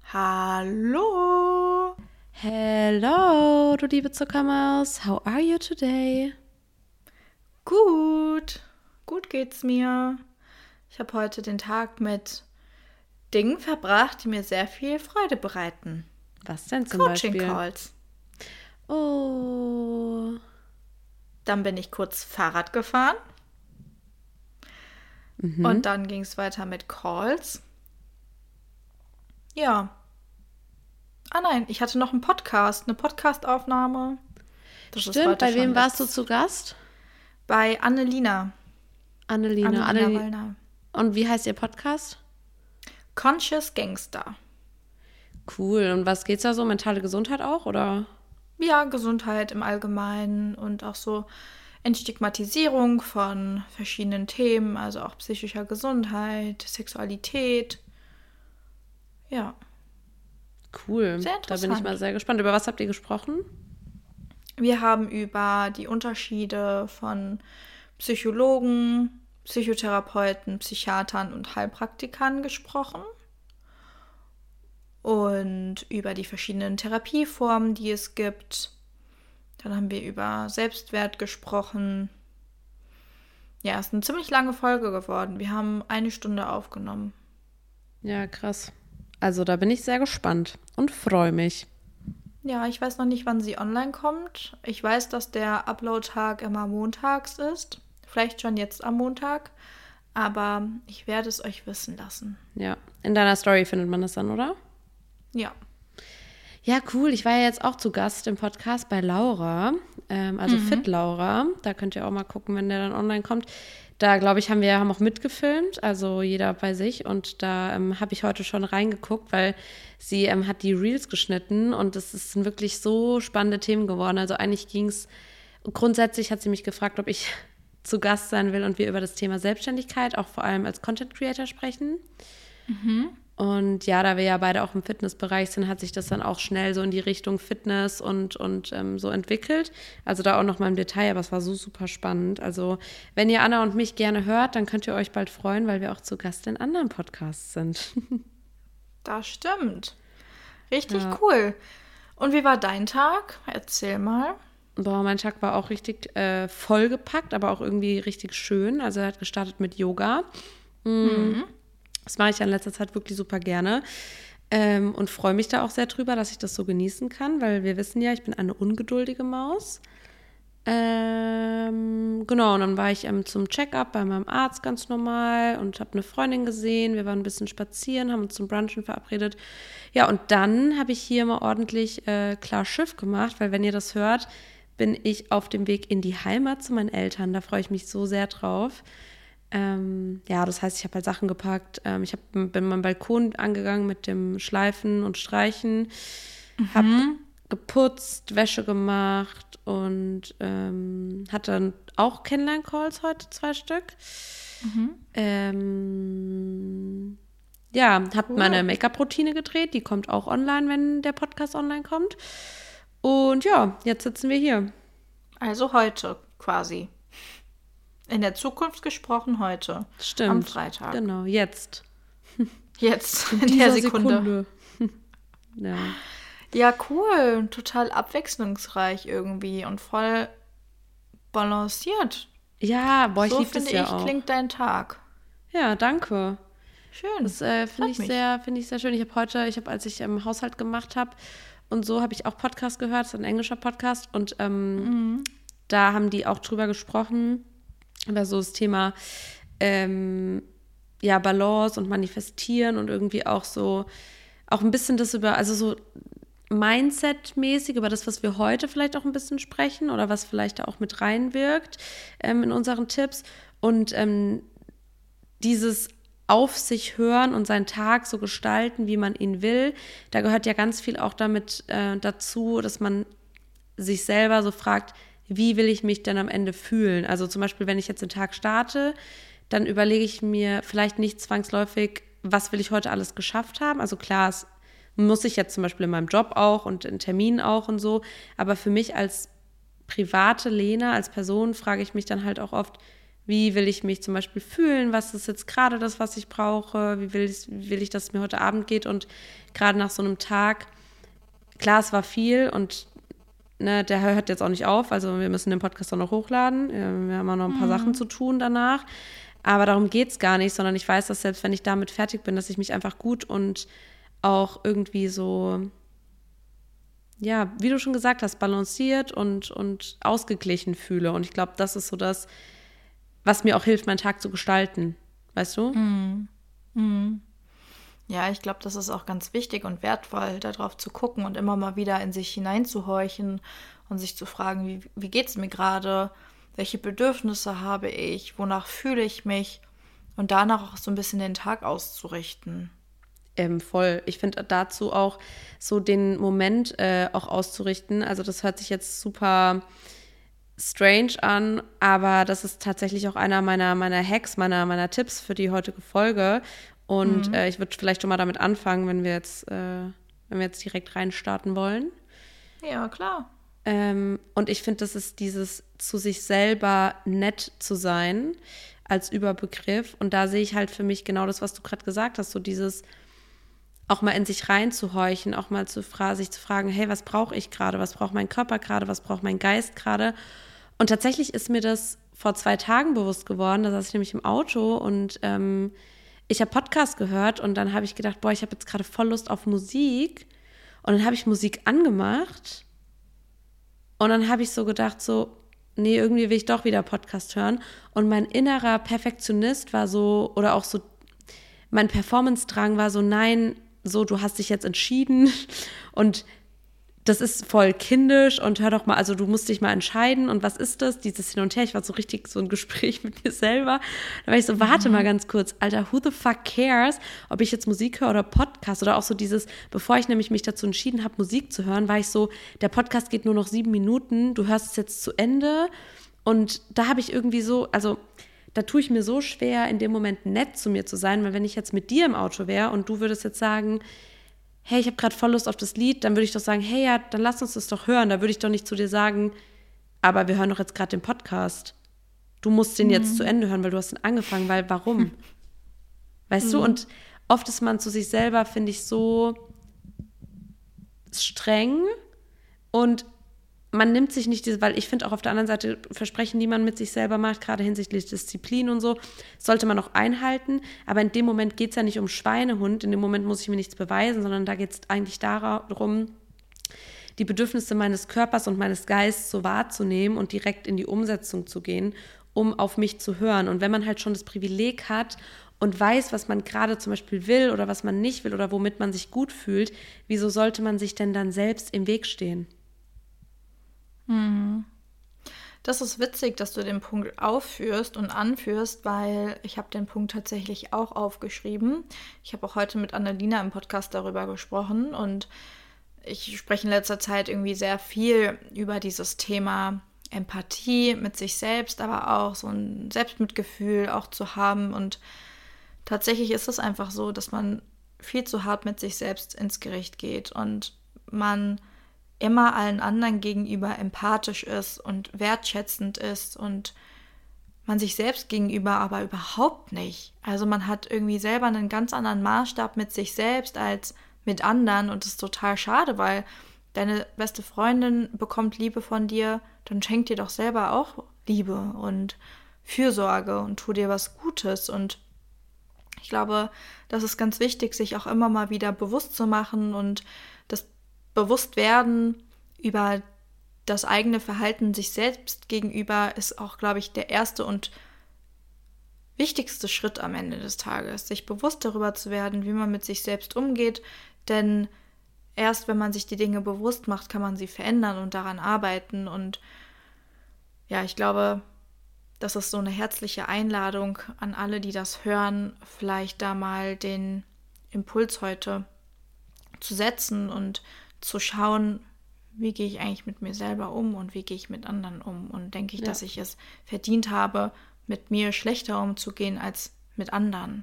Hallo. Hello, du liebe Zuckermaus. How are you today? Gut. Gut geht's mir. Ich habe heute den Tag mit Dingen verbracht, die mir sehr viel Freude bereiten. Was denn zum Coaching Beispiel? Calls. Oh. Dann bin ich kurz Fahrrad gefahren. Und dann ging es weiter mit Calls. Ja. Ah nein, ich hatte noch einen Podcast, eine Podcastaufnahme. Das ist Stimmt, heute bei schon wem warst du letzt- zu Gast? Bei Annelina. Annelina. Wallner. Und wie heißt ihr Podcast? Conscious Gangster. Cool. Und was geht's da so? Mentale Gesundheit auch, oder? Ja, Gesundheit im Allgemeinen und auch so Entstigmatisierung von verschiedenen Themen, also auch psychischer Gesundheit, Sexualität. Ja, Cool. sehr Da bin ich interessant. mal sehr gespannt. Über was habt ihr gesprochen? Wir haben über die Unterschiede von Psychologen, Psychotherapeuten, Psychiatern und Heilpraktikern gesprochen und über die verschiedenen Therapieformen, die es gibt. Dann haben wir über Selbstwert gesprochen. Ja, es ist eine ziemlich lange Folge geworden. Wir haben 1 Stunde aufgenommen. Ja, krass. Also da bin ich sehr gespannt und freue mich. Ja, ich weiß noch nicht, wann sie online kommt. Ich weiß, dass der Upload-Tag immer montags ist. Vielleicht schon jetzt am Montag. Aber ich werde es euch wissen lassen. Ja. In deiner Story findet man das dann, oder? Ja. Ja, cool. Ich war ja jetzt auch zu Gast im Podcast bei Laura, also Fit Laura. Da könnt ihr auch mal gucken, wenn der dann online kommt. Da, glaube ich, haben auch mitgefilmt, also jeder bei sich. Und da habe ich heute schon reingeguckt, weil sie hat die Reels geschnitten und es sind wirklich so spannende Themen geworden. Also eigentlich grundsätzlich hat sie mich gefragt, ob ich zu Gast sein will und wir über das Thema Selbstständigkeit, auch vor allem als Content Creator sprechen. Und ja, da wir ja beide auch im Fitnessbereich sind, hat sich das dann auch schnell so in die Richtung Fitness und so entwickelt. Also da auch noch mal im Detail, aber es war so super spannend. Also wenn ihr Anna und mich gerne hört, dann könnt ihr euch bald freuen, weil wir auch zu Gast in anderen Podcasts sind. Das stimmt. Richtig Ja. cool. Und wie war dein Tag? Erzähl mal. Boah, mein Tag war auch richtig vollgepackt, aber auch irgendwie richtig schön. Also er hat gestartet mit Yoga. Das mache ich ja in letzter Zeit wirklich super gerne und freue mich da auch sehr drüber, dass ich das so genießen kann, weil wir wissen ja, ich bin eine ungeduldige Maus. Genau, und dann war ich zum Check-up bei meinem Arzt ganz normal und habe eine Freundin gesehen. Wir waren ein bisschen spazieren, haben uns zum Brunchen verabredet. Ja, und dann habe ich hier mal ordentlich klar Schiff gemacht, weil wenn ihr das hört, bin ich auf dem Weg in die Heimat zu meinen Eltern. Da freue ich mich so sehr drauf. Ja, das heißt, ich habe halt Sachen gepackt. Bin meinen Balkon angegangen mit dem Schleifen und Streichen, habe geputzt, Wäsche gemacht und hatte dann auch Kennenlern-Calls heute, 2 Stück. Ja, habe meine Make-up-Routine gedreht. Die kommt auch online, wenn der Podcast online kommt. Und ja, jetzt sitzen wir hier. Also heute quasi. In der Zukunft gesprochen heute. Stimmt. Am Freitag. Genau, jetzt. Jetzt, in der Dieser Sekunde. Ja. Ja, cool. Total abwechslungsreich irgendwie und voll balanciert. Ja, boah, ich So liebe das finde ja ich, auch. klingt dein Tag. Ja, danke. Schön. Das finde Freut ich mich. sehr schön. Als ich Haushalt gemacht habe und so, habe ich auch Podcast gehört, das ist ein englischer Podcast und da haben die auch drüber gesprochen, über so das Thema ja, Balance und Manifestieren und irgendwie auch so, auch ein bisschen das also so Mindset-mäßig, über das, was wir heute vielleicht auch ein bisschen sprechen oder was vielleicht da auch mit reinwirkt in unseren Tipps und dieses auf sich hören und seinen Tag so gestalten, wie man ihn will, da gehört ja ganz viel auch damit dazu, dass man sich selber so fragt, wie will ich mich denn am Ende fühlen? Also zum Beispiel, wenn ich jetzt den Tag starte, dann überlege ich mir vielleicht nicht zwangsläufig, was will ich heute alles geschafft haben? Also klar, es muss ich jetzt zum Beispiel in meinem Job auch und in Terminen auch und so, aber für mich als private Lena, als Person frage ich mich dann halt auch oft, Wie will ich mich zum Beispiel fühlen? Was ist jetzt gerade das, was ich brauche? Wie will ich, dass es mir heute Abend geht? Und gerade nach so einem Tag, klar, es war viel und ne, der hört jetzt auch nicht auf. Also wir müssen den Podcast auch noch hochladen. Wir haben auch noch ein paar Sachen zu tun danach. Aber darum geht es gar nicht, sondern ich weiß, dass selbst wenn ich damit fertig bin, dass ich mich einfach gut und auch irgendwie so, ja, wie du schon gesagt hast, balanciert und ausgeglichen fühle. Und ich glaube, das ist so das, was mir auch hilft, meinen Tag zu gestalten. Weißt du? Ja, ich glaube, das ist auch ganz wichtig und wertvoll, darauf zu gucken und immer mal wieder in sich hineinzuhorchen und sich zu fragen, wie geht es mir gerade? Welche Bedürfnisse habe ich? Wonach fühle ich mich? Und danach auch so ein bisschen den Tag auszurichten. Voll. Ich finde dazu auch so den Moment auch auszurichten. Also das hört sich jetzt super strange an, aber das ist tatsächlich auch einer meiner Hacks, meiner Tipps für die heutige Folge. Und ich würde vielleicht schon mal damit anfangen, wenn wir jetzt direkt reinstarten wollen. Ja, klar. Und ich finde, das ist dieses zu sich selber nett zu sein als Überbegriff. Und da sehe ich halt für mich genau das, was du gerade gesagt hast, so dieses auch mal in sich reinzuhorchen, auch mal sich zu fragen, hey, was brauche ich gerade, was braucht mein Körper gerade, was braucht mein Geist gerade? Und tatsächlich ist mir das vor 2 Tagen bewusst geworden, da saß ich nämlich im Auto und ich habe Podcast gehört und dann habe ich gedacht, boah, ich habe jetzt gerade voll Lust auf Musik und dann habe ich Musik angemacht und dann habe ich so gedacht, so, nee, irgendwie will ich doch wieder Podcast hören und mein innerer Perfektionist war so, oder auch so, mein Performance-Drang war so, nein, so, du hast dich jetzt entschieden und das ist voll kindisch und hör doch mal, also du musst dich mal entscheiden und was ist das, dieses Hin und Her, ich war so richtig so ein Gespräch mit mir selber, da war ich so, warte mal ganz kurz, Alter, who the fuck cares, ob ich jetzt Musik höre oder Podcast oder auch so dieses, bevor ich nämlich mich dazu entschieden habe, Musik zu hören, war ich so, der Podcast geht nur noch 7 Minuten, du hörst es jetzt zu Ende und da habe ich irgendwie so, also da tue ich mir so schwer, in dem Moment nett zu mir zu sein, weil wenn ich jetzt mit dir im Auto wäre und du würdest jetzt sagen, hey, ich habe gerade voll Lust auf das Lied, dann würde ich doch sagen, hey, ja, dann lass uns das doch hören. Da würde ich doch nicht zu dir sagen, aber wir hören doch jetzt gerade den Podcast. Du musst den jetzt zu Ende hören, weil du hast ihn angefangen, weil warum? Weißt du? Und oft ist man zu sich selber, finde ich, so streng und man nimmt sich nicht diese, weil ich finde auch auf der anderen Seite Versprechen, die man mit sich selber macht, gerade hinsichtlich Disziplin und so, sollte man auch einhalten. Aber in dem Moment geht es ja nicht um Schweinehund, in dem Moment muss ich mir nichts beweisen, sondern da geht es eigentlich darum, die Bedürfnisse meines Körpers und meines Geistes so wahrzunehmen und direkt in die Umsetzung zu gehen, um auf mich zu hören. Und wenn man halt schon das Privileg hat und weiß, was man gerade zum Beispiel will oder was man nicht will oder womit man sich gut fühlt, wieso sollte man sich denn dann selbst im Weg stehen? Das ist witzig, dass du den Punkt aufführst und anführst, weil ich habe den Punkt tatsächlich auch aufgeschrieben. Ich habe auch heute mit Annalena im Podcast darüber gesprochen und ich spreche in letzter Zeit irgendwie sehr viel über dieses Thema Empathie mit sich selbst, aber auch so ein Selbstmitgefühl auch zu haben. Und tatsächlich ist es einfach so, dass man viel zu hart mit sich selbst ins Gericht geht und man immer allen anderen gegenüber empathisch ist und wertschätzend ist und man sich selbst gegenüber aber überhaupt nicht. Also man hat irgendwie selber einen ganz anderen Maßstab mit sich selbst als mit anderen und das ist total schade, weil deine beste Freundin bekommt Liebe von dir, dann schenk dir doch selber auch Liebe und Fürsorge und tu dir was Gutes. Und ich glaube, das ist ganz wichtig, sich auch immer mal wieder bewusst zu machen und das Bewusstwerden über das eigene Verhalten sich selbst gegenüber ist auch, glaube ich, der erste und wichtigste Schritt am Ende des Tages, sich bewusst darüber zu werden, wie man mit sich selbst umgeht, denn erst wenn man sich die Dinge bewusst macht, kann man sie verändern und daran arbeiten und ja, ich glaube, das ist so eine herzliche Einladung an alle, die das hören, vielleicht da mal den Impuls heute zu setzen und zu schauen, wie gehe ich eigentlich mit mir selber um und wie gehe ich mit anderen um und denke ich, dass ich es verdient habe, mit mir schlechter umzugehen als mit anderen.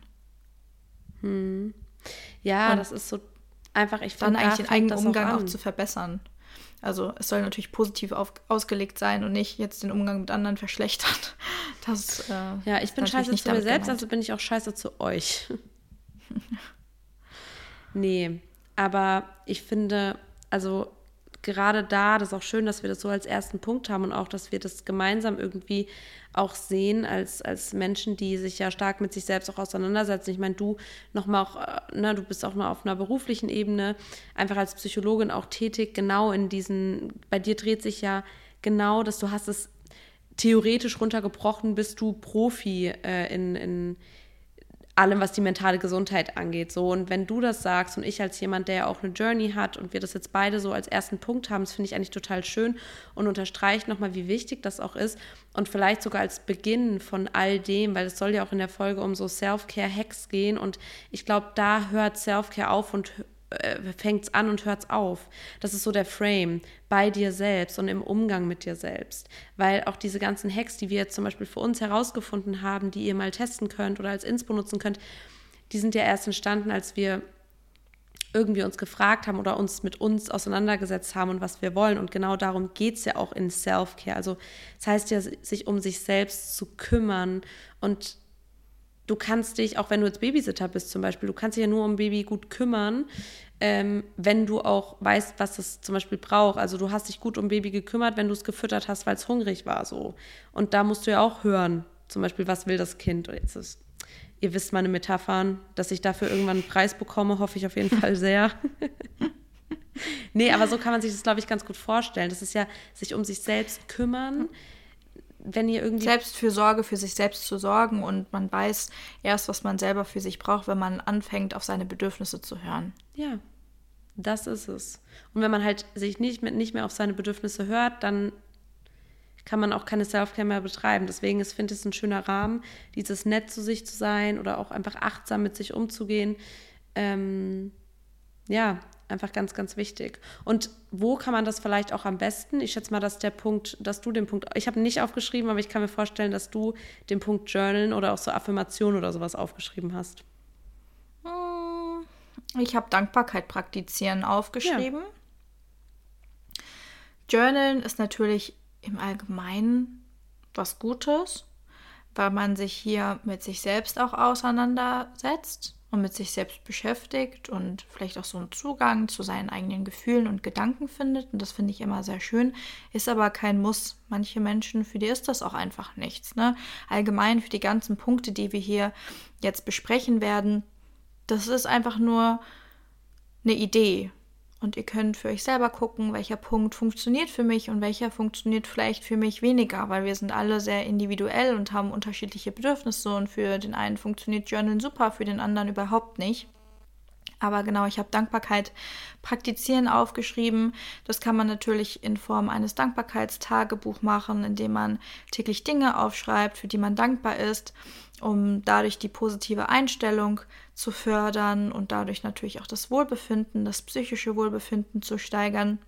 Ja, und das ist so einfach, ich finde, dann eigentlich den eigenen Umgang auch zu verbessern. Also es soll natürlich positiv ausgelegt sein und nicht jetzt den Umgang mit anderen verschlechtern. Das, ja, ich bin scheiße zu mir selbst, also bin ich auch scheiße zu euch. Nee, aber ich finde, also gerade da, das ist auch schön, dass wir das so als ersten Punkt haben und auch, dass wir das gemeinsam irgendwie auch sehen als Menschen, die sich ja stark mit sich selbst auch auseinandersetzen. Ich meine, du nochmal auch, du bist auch mal auf einer beruflichen Ebene, einfach als Psychologin auch tätig, genau in diesen, bei dir dreht sich ja genau, dass du hast es theoretisch runtergebrochen, bist du Profi in allem, was die mentale Gesundheit angeht. So. Und wenn du das sagst und ich als jemand, der ja auch eine Journey hat und wir das jetzt beide so als ersten Punkt haben, das finde ich eigentlich total schön und unterstreicht nochmal, wie wichtig das auch ist und vielleicht sogar als Beginn von all dem, weil es soll ja auch in der Folge um so Self-Care-Hacks gehen und ich glaube, da hört Self-Care auf und fängt es an und hört es auf. Das ist so der Frame bei dir selbst und im Umgang mit dir selbst. Weil auch diese ganzen Hacks, die wir jetzt zum Beispiel für uns herausgefunden haben, die ihr mal testen könnt oder als Inspo nutzen könnt, die sind ja erst entstanden, als wir irgendwie uns gefragt haben oder uns mit uns auseinandergesetzt haben und was wir wollen. Und genau darum geht es ja auch in Self-Care. Also das heißt ja, sich um sich selbst zu kümmern und du kannst dich, auch wenn du jetzt Babysitter bist zum Beispiel, du kannst dich ja nur um Baby gut kümmern, wenn du auch weißt, was es zum Beispiel braucht. Also du hast dich gut um Baby gekümmert, wenn du es gefüttert hast, weil es hungrig war so. Und da musst du ja auch hören, zum Beispiel, was will das Kind? Und jetzt ist, ihr wisst meine Metaphern, dass ich dafür irgendwann einen Preis bekomme, hoffe ich auf jeden Fall sehr. Nee, aber so kann man sich das, glaube ich, ganz gut vorstellen. Das ist ja, sich um sich selbst kümmern, wenn ihr irgendwie... Selbstfürsorge, für sich selbst zu sorgen und man weiß erst, was man selber für sich braucht, wenn man anfängt, auf seine Bedürfnisse zu hören. Ja, das ist es. Und wenn man halt sich nicht mehr auf seine Bedürfnisse hört, dann kann man auch keine Self-Care mehr betreiben. Deswegen finde ich es ein schöner Rahmen, dieses nett zu sich zu sein oder auch einfach achtsam mit sich umzugehen. Ja, einfach ganz, ganz wichtig. Und wo kann man das vielleicht auch am besten? Ich schätze mal, dass du den Punkt, ich habe nicht aufgeschrieben, aber ich kann mir vorstellen, dass du den Punkt Journalen oder auch so Affirmationen oder sowas aufgeschrieben hast. Ich habe Dankbarkeit praktizieren aufgeschrieben. Ja. Journalen ist natürlich im Allgemeinen was Gutes, weil man sich hier mit sich selbst auch auseinandersetzt und mit sich selbst beschäftigt und vielleicht auch so einen Zugang zu seinen eigenen Gefühlen und Gedanken findet. Und das finde ich immer sehr schön, ist aber kein Muss. Manche Menschen, für die ist das auch einfach nichts. Ne? Allgemein für die ganzen Punkte, die wir hier jetzt besprechen werden, das ist einfach nur eine Idee. Und ihr könnt für euch selber gucken, welcher Punkt funktioniert für mich und welcher funktioniert vielleicht für mich weniger, weil wir sind alle sehr individuell und haben unterschiedliche Bedürfnisse und für den einen funktioniert Journalen super, für den anderen überhaupt nicht. Aber genau, ich habe Dankbarkeit praktizieren aufgeschrieben. Das kann man natürlich in Form eines Dankbarkeitstagebuch machen, indem man täglich Dinge aufschreibt, für die man dankbar ist, um dadurch die positive Einstellung zu fördern und dadurch natürlich auch das Wohlbefinden, das psychische Wohlbefinden zu steigern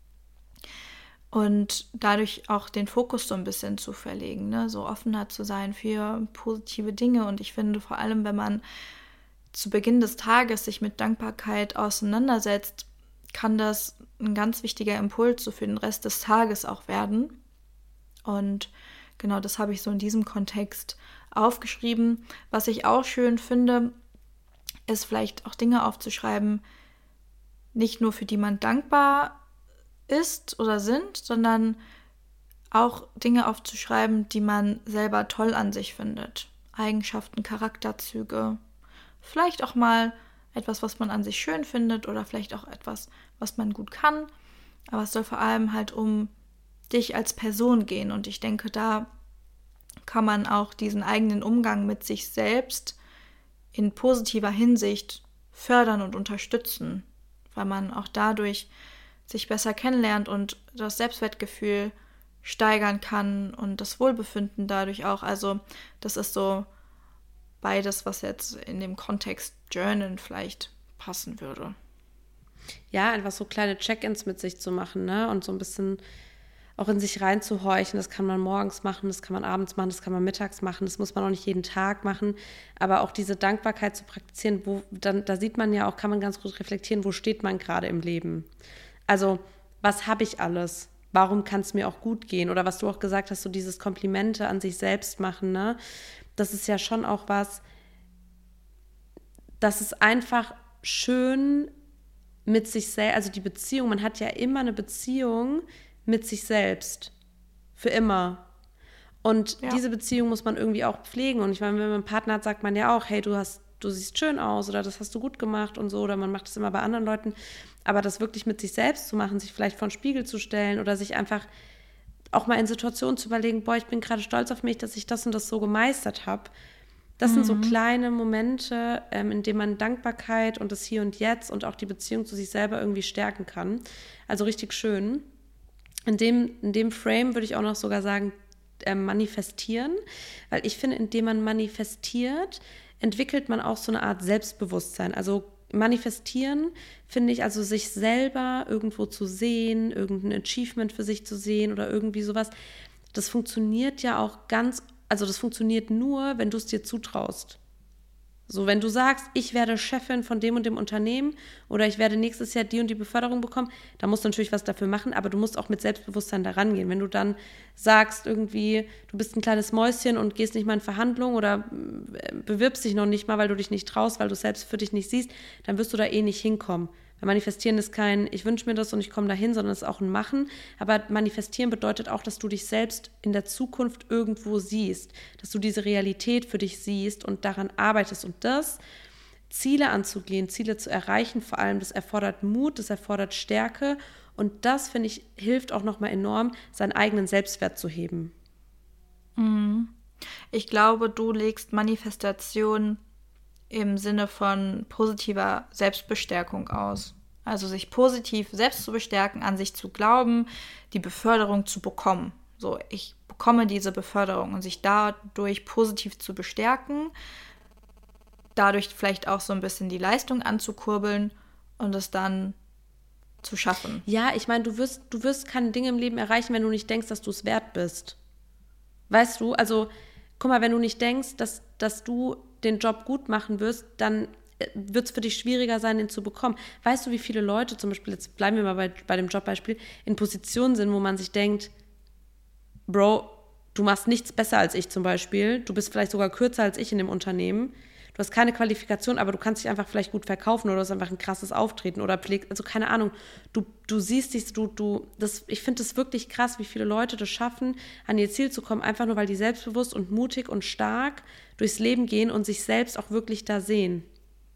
und dadurch auch den Fokus so ein bisschen zu verlegen, ne? So offener zu sein für positive Dinge. Und ich finde vor allem, wenn man zu Beginn des Tages sich mit Dankbarkeit auseinandersetzt, kann das ein ganz wichtiger Impuls so für den Rest des Tages auch werden. Und genau das habe ich so in diesem Kontext aufgeschrieben. Was ich auch schön finde, ist vielleicht auch Dinge aufzuschreiben, nicht nur für die man dankbar ist oder sind, sondern auch Dinge aufzuschreiben, die man selber toll an sich findet. Eigenschaften, Charakterzüge, vielleicht auch mal etwas, was man an sich schön findet oder vielleicht auch etwas, was man gut kann. Aber es soll vor allem halt um dich als Person gehen. Und ich denke, da kann man auch diesen eigenen Umgang mit sich selbst in positiver Hinsicht fördern und unterstützen, weil man auch dadurch sich besser kennenlernt und das Selbstwertgefühl steigern kann und das Wohlbefinden dadurch auch. Also das ist so beides, was jetzt in dem Kontext Journalen vielleicht passen würde. Ja, einfach so kleine Check-ins mit sich zu machen, ne? Und so ein bisschen auch in sich reinzuhorchen. Das kann man morgens machen, das kann man abends machen, das kann man mittags machen, das muss man auch nicht jeden Tag machen. Aber auch diese Dankbarkeit zu praktizieren, da sieht man ja auch, kann man ganz gut reflektieren, wo steht man gerade im Leben. Also was habe ich alles? Warum kann es mir auch gut gehen? Oder was du auch gesagt hast, so dieses Komplimente an sich selbst machen, ne? Das ist ja schon auch was, das ist einfach schön mit sich selbst, also die Beziehung, man hat ja immer eine Beziehung mit sich selbst. Für immer. Und diese Beziehung muss man irgendwie auch pflegen. Und ich meine, wenn man einen Partner hat, sagt man ja auch, hey, du siehst schön aus oder das hast du gut gemacht und so. Oder man macht das immer bei anderen Leuten. Aber das wirklich mit sich selbst zu machen, sich vielleicht vor den Spiegel zu stellen oder sich einfach auch mal in Situationen zu überlegen, boah, ich bin gerade stolz auf mich, dass ich das und das so gemeistert habe. Das sind so kleine Momente, in denen man Dankbarkeit und das Hier und Jetzt und auch die Beziehung zu sich selber irgendwie stärken kann. Also richtig schön. In dem Frame würde ich auch noch sogar sagen, manifestieren, weil ich finde, indem man manifestiert, entwickelt man auch so eine Art Selbstbewusstsein. Also manifestieren, finde ich, also sich selber irgendwo zu sehen, irgendein Achievement für sich zu sehen oder irgendwie sowas, das funktioniert ja auch also das funktioniert nur, wenn du es dir zutraust. So, wenn du sagst, ich werde Chefin von dem und dem Unternehmen oder ich werde nächstes Jahr die und die Beförderung bekommen, dann musst du natürlich was dafür machen, aber du musst auch mit Selbstbewusstsein da rangehen. Wenn du dann sagst irgendwie, du bist ein kleines Mäuschen und gehst nicht mal in Verhandlungen oder bewirbst dich noch nicht mal, weil du dich nicht traust, weil du es selbst für dich nicht siehst, dann wirst du da eh nicht hinkommen. Weil Manifestieren ist kein, ich wünsche mir das und ich komme dahin, sondern es ist auch ein Machen. Aber Manifestieren bedeutet auch, dass du dich selbst in der Zukunft irgendwo siehst, dass du diese Realität für dich siehst und daran arbeitest. Und das, Ziele anzugehen, Ziele zu erreichen, vor allem, das erfordert Mut, das erfordert Stärke. Und das, finde ich, hilft auch nochmal enorm, seinen eigenen Selbstwert zu heben. Ich glaube, du legst Manifestation im Sinne von positiver Selbstbestärkung aus. Also sich positiv selbst zu bestärken, an sich zu glauben, die Beförderung zu bekommen. So, ich bekomme diese Beförderung und sich dadurch positiv zu bestärken, dadurch vielleicht auch so ein bisschen die Leistung anzukurbeln und es dann zu schaffen. Ja, ich meine, du wirst keine Dinge im Leben erreichen, wenn du nicht denkst, dass du es wert bist. Weißt du, also guck mal, wenn du nicht denkst, dass du den Job gut machen wirst, dann wird es für dich schwieriger sein, den zu bekommen. Weißt du, wie viele Leute, zum Beispiel, jetzt bleiben wir mal bei dem Jobbeispiel, in Positionen sind, wo man sich denkt, Bro, du machst nichts besser als ich zum Beispiel, du bist vielleicht sogar kürzer als ich in dem Unternehmen, du hast keine Qualifikation, aber du kannst dich einfach vielleicht gut verkaufen oder du hast einfach ein krasses Auftreten oder pflegst, also keine Ahnung, du siehst dich, ich finde es wirklich krass, wie viele Leute das schaffen, an ihr Ziel zu kommen, einfach nur, weil die selbstbewusst und mutig und stark durchs Leben gehen und sich selbst auch wirklich da sehen.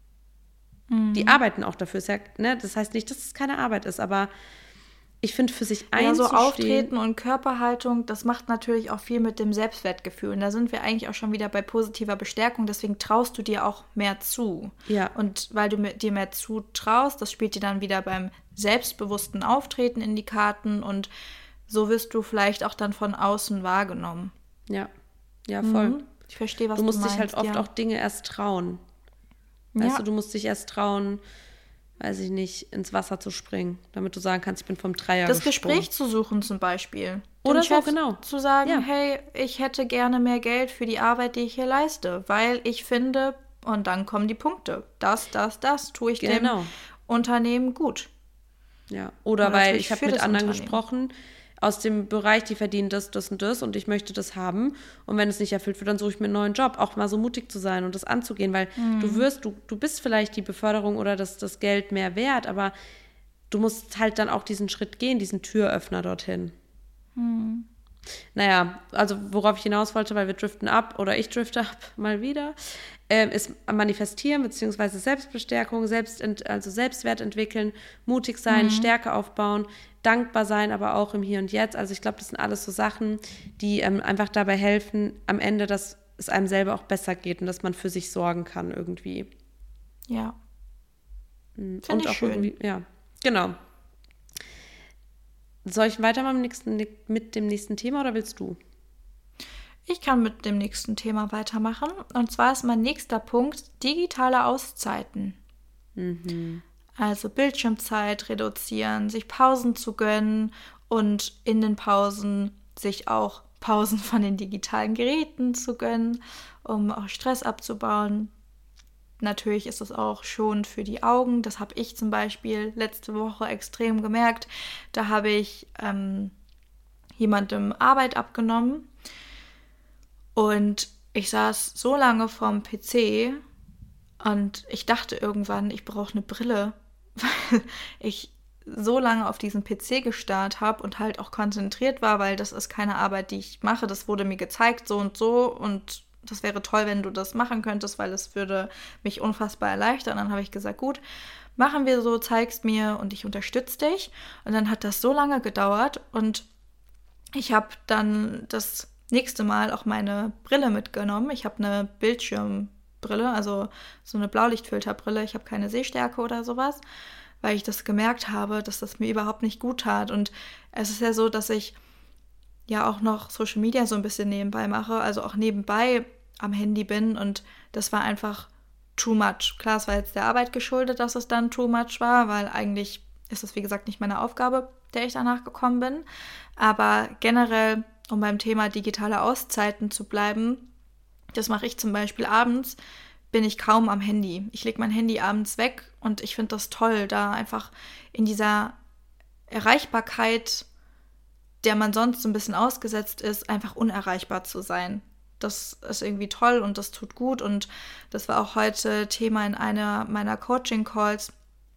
Die arbeiten auch dafür, ne? Das heißt nicht, dass es keine Arbeit ist, aber ich finde, für sich einzustehen. Ja, so Auftreten und Körperhaltung, das macht natürlich auch viel mit dem Selbstwertgefühl. Und da sind wir eigentlich auch schon wieder bei positiver Bestärkung. Deswegen traust du dir auch mehr zu. Ja. Und weil du dir mehr zutraust, das spielt dir dann wieder beim selbstbewussten Auftreten in die Karten. Und so wirst du vielleicht auch dann von außen wahrgenommen. Ja, ja, voll. Ich verstehe, was du meinst. Du musst dich halt oft auch Dinge erst trauen. Weißt du musst dich erst trauen, weiß ich nicht, ins Wasser zu springen, damit du sagen kannst, ich bin vom Dreier das gesprungen. Gespräch zu suchen zum Beispiel. Oder Chef so, genau. Zu sagen, hey, ich hätte gerne mehr Geld für die Arbeit, die ich hier leiste, weil ich finde, und dann kommen die Punkte, das tue ich dem Unternehmen gut. Ja, oder weil ich habe mit anderen gesprochen, aus dem Bereich, die verdienen das und das und ich möchte das haben. Und wenn es nicht erfüllt wird, dann suche ich mir einen neuen Job. Auch mal so mutig zu sein und das anzugehen, weil du bist vielleicht die Beförderung oder das Geld mehr wert, aber du musst halt dann auch diesen Schritt gehen, diesen Türöffner dorthin. Naja, also worauf ich hinaus wollte, weil wir driften ab oder ich drifte ab mal wieder, ist Manifestieren bzw. Selbstbestärkung, also Selbstwert entwickeln, mutig sein, Stärke aufbauen, dankbar sein, aber auch im Hier und Jetzt. Also ich glaube, das sind alles so Sachen, die einfach dabei helfen, am Ende, dass es einem selber auch besser geht und dass man für sich sorgen kann irgendwie. Ja. Und auch schön. Irgendwie, ja, genau. Soll ich weitermachen mit dem nächsten Thema oder willst du? Ich kann mit dem nächsten Thema weitermachen. Und zwar ist mein nächster Punkt digitale Auszeiten. Also Bildschirmzeit reduzieren, sich Pausen zu gönnen und in den Pausen sich auch Pausen von den digitalen Geräten zu gönnen, um auch Stress abzubauen. natürlich ist es auch schon für die Augen. Das habe ich zum Beispiel letzte Woche extrem gemerkt. Da habe ich jemandem Arbeit abgenommen und ich saß so lange vorm PC und ich dachte irgendwann, ich brauche eine Brille, weil ich so lange auf diesen PC gestarrt habe und halt auch konzentriert war, weil das ist keine Arbeit, die ich mache. Das wurde mir gezeigt, so und das wäre toll, wenn du das machen könntest, weil es würde mich unfassbar erleichtern. Dann habe ich gesagt, gut, machen wir so, zeig's mir und ich unterstütze dich. Und dann hat das so lange gedauert und ich habe dann das nächste Mal auch meine Brille mitgenommen. Ich habe eine Bildschirmbrille, also so eine Blaulichtfilterbrille. Ich habe keine Sehstärke oder sowas, weil ich das gemerkt habe, dass das mir überhaupt nicht gut tat. Und es ist ja so, dass ich ja auch noch Social Media so ein bisschen nebenbei mache, also auch nebenbei am Handy bin und das war einfach too much. Klar, es war jetzt der Arbeit geschuldet, dass es dann too much war, weil eigentlich ist es, wie gesagt, nicht meine Aufgabe, der ich danach gekommen bin. Aber generell, um beim Thema digitale Auszeiten zu bleiben, das mache ich zum Beispiel abends, bin ich kaum am Handy. Ich lege mein Handy abends weg und ich finde das toll, da einfach in dieser Erreichbarkeit, der man sonst so ein bisschen ausgesetzt ist, einfach unerreichbar zu sein. Das ist irgendwie toll und das tut gut und das war auch heute Thema in einer meiner Coaching-Calls,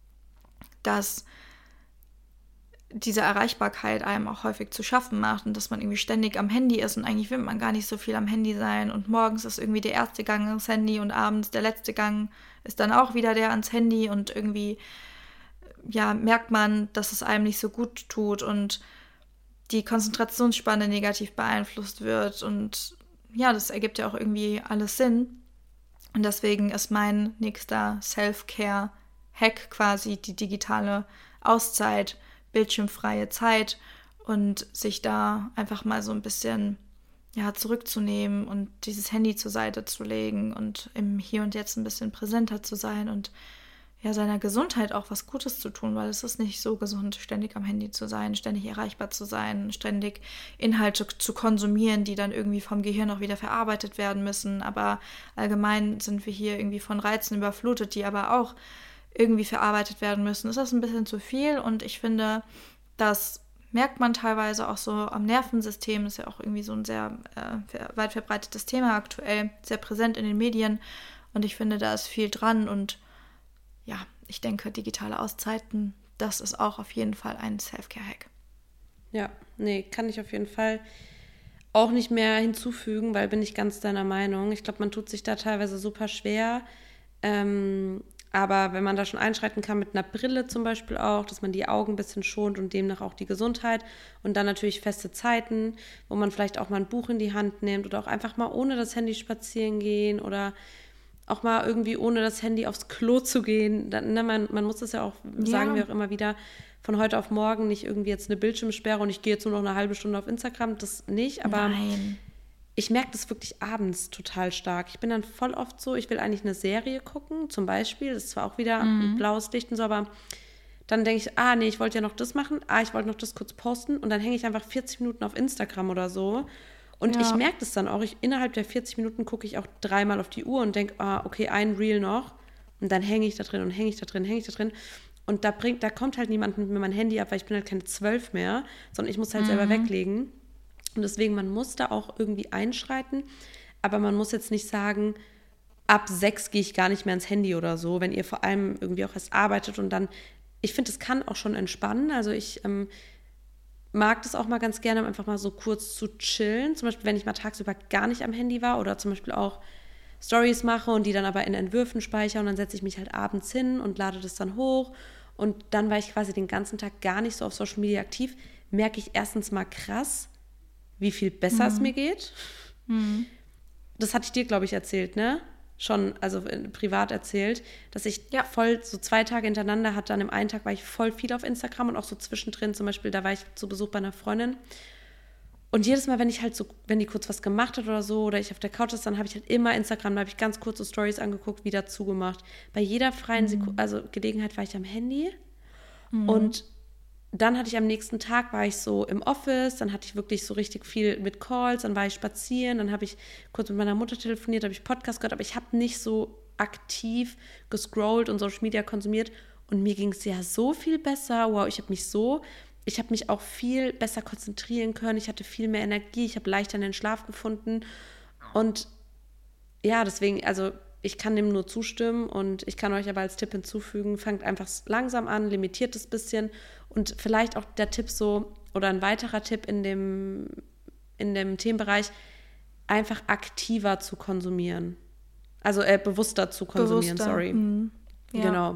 dass diese Erreichbarkeit einem auch häufig zu schaffen macht und dass man irgendwie ständig am Handy ist und eigentlich will man gar nicht so viel am Handy sein und morgens ist irgendwie der erste Gang ans Handy und abends der letzte Gang ist dann auch wieder der ans Handy und irgendwie ja, merkt man, dass es einem nicht so gut tut und die Konzentrationsspanne negativ beeinflusst wird und ja, das ergibt ja auch irgendwie alles Sinn und deswegen ist mein nächster Self-Care-Hack quasi die digitale Auszeit, bildschirmfreie Zeit und sich da einfach mal so ein bisschen ja, zurückzunehmen und dieses Handy zur Seite zu legen und im Hier und Jetzt ein bisschen präsenter zu sein und ja, seiner Gesundheit auch was Gutes zu tun, weil es ist nicht so gesund, ständig am Handy zu sein, ständig erreichbar zu sein, ständig Inhalte zu konsumieren, die dann irgendwie vom Gehirn auch wieder verarbeitet werden müssen. Aber allgemein sind wir hier irgendwie von Reizen überflutet, die aber auch irgendwie verarbeitet werden müssen. Ist das ein bisschen zu viel und ich finde, das merkt man teilweise auch so am Nervensystem, ist ja auch irgendwie so ein sehr weit verbreitetes Thema aktuell, sehr präsent in den Medien und ich finde, da ist viel dran und ja, ich denke, digitale Auszeiten, das ist auch auf jeden Fall ein Self-Care-Hack. Ja, nee, kann ich auf jeden Fall auch nicht mehr hinzufügen, weil bin ich ganz deiner Meinung. Ich glaube, man tut sich da teilweise super schwer. Aber wenn man da schon einschreiten kann mit einer Brille zum Beispiel auch, dass man die Augen ein bisschen schont und demnach auch die Gesundheit und dann natürlich feste Zeiten, wo man vielleicht auch mal ein Buch in die Hand nimmt oder auch einfach mal ohne das Handy spazieren gehen oder auch mal irgendwie ohne das Handy aufs Klo zu gehen. Dann, ne, man muss das ja auch, sagen wir auch immer wieder, von heute auf morgen nicht irgendwie jetzt eine Bildschirmsperre und ich gehe jetzt nur noch eine halbe Stunde auf Instagram, das nicht, aber Nein. Ich merke das wirklich abends total stark. Ich bin dann voll oft so, ich will eigentlich eine Serie gucken, zum Beispiel, das ist zwar auch wieder ein blaues Licht und so, aber dann denke ich, nee, ich wollte ja noch das machen, ich wollte noch das kurz posten und dann hänge ich einfach 40 Minuten auf Instagram oder so. Und ich merke das dann auch, innerhalb der 40 Minuten gucke ich auch 3-mal auf die Uhr und denke, okay, ein Reel noch. Und dann hänge ich da drin und hänge ich da drin. Und da kommt halt niemand mit mir mein Handy ab, weil ich bin halt keine 12 mehr, sondern ich muss halt selber weglegen. Und deswegen, man muss da auch irgendwie einschreiten. Aber man muss jetzt nicht sagen, ab 6 gehe ich gar nicht mehr ans Handy oder so, wenn ihr vor allem irgendwie auch erst arbeitet. Und dann, ich finde, es kann auch schon entspannen. Also ich mag das auch mal ganz gerne, einfach mal so kurz zu chillen. Zum Beispiel, wenn ich mal tagsüber gar nicht am Handy war oder zum Beispiel auch Stories mache und die dann aber in Entwürfen speichere und dann setze ich mich halt abends hin und lade das dann hoch und dann war ich quasi den ganzen Tag gar nicht so auf Social Media aktiv, merke ich erstens mal krass, wie viel besser es mir geht. Das hatte ich dir, glaube ich, erzählt, ne? Schon, also privat erzählt, dass ich voll so 2 Tage hintereinander hatte. An dem einen Tag war ich voll viel auf Instagram und auch so zwischendrin, zum Beispiel, da war ich zu Besuch bei einer Freundin. Und jedes Mal, wenn die kurz was gemacht hat oder so, oder ich auf der Couch ist, dann habe ich halt immer Instagram, da habe ich ganz kurze Stories angeguckt, wieder zugemacht. Bei jeder freien Gelegenheit war ich am Handy. Und dann hatte ich am nächsten Tag, war ich so im Office, dann hatte ich wirklich so richtig viel mit Calls, dann war ich spazieren, dann habe ich kurz mit meiner Mutter telefoniert, habe ich Podcast gehört, aber ich habe nicht so aktiv gescrollt und Social Media konsumiert und mir ging es ja so viel besser. Wow, ich habe mich auch viel besser konzentrieren können. Ich hatte viel mehr Energie. Ich habe leichter in den Schlaf gefunden. Und ja, deswegen, also ich kann dem nur zustimmen und ich kann euch aber als Tipp hinzufügen, fangt einfach langsam an, limitiert es ein bisschen und vielleicht auch der Tipp so oder ein weiterer Tipp in dem Themenbereich, einfach aktiver zu konsumieren. Also bewusster zu konsumieren, sorry. Ja. Genau.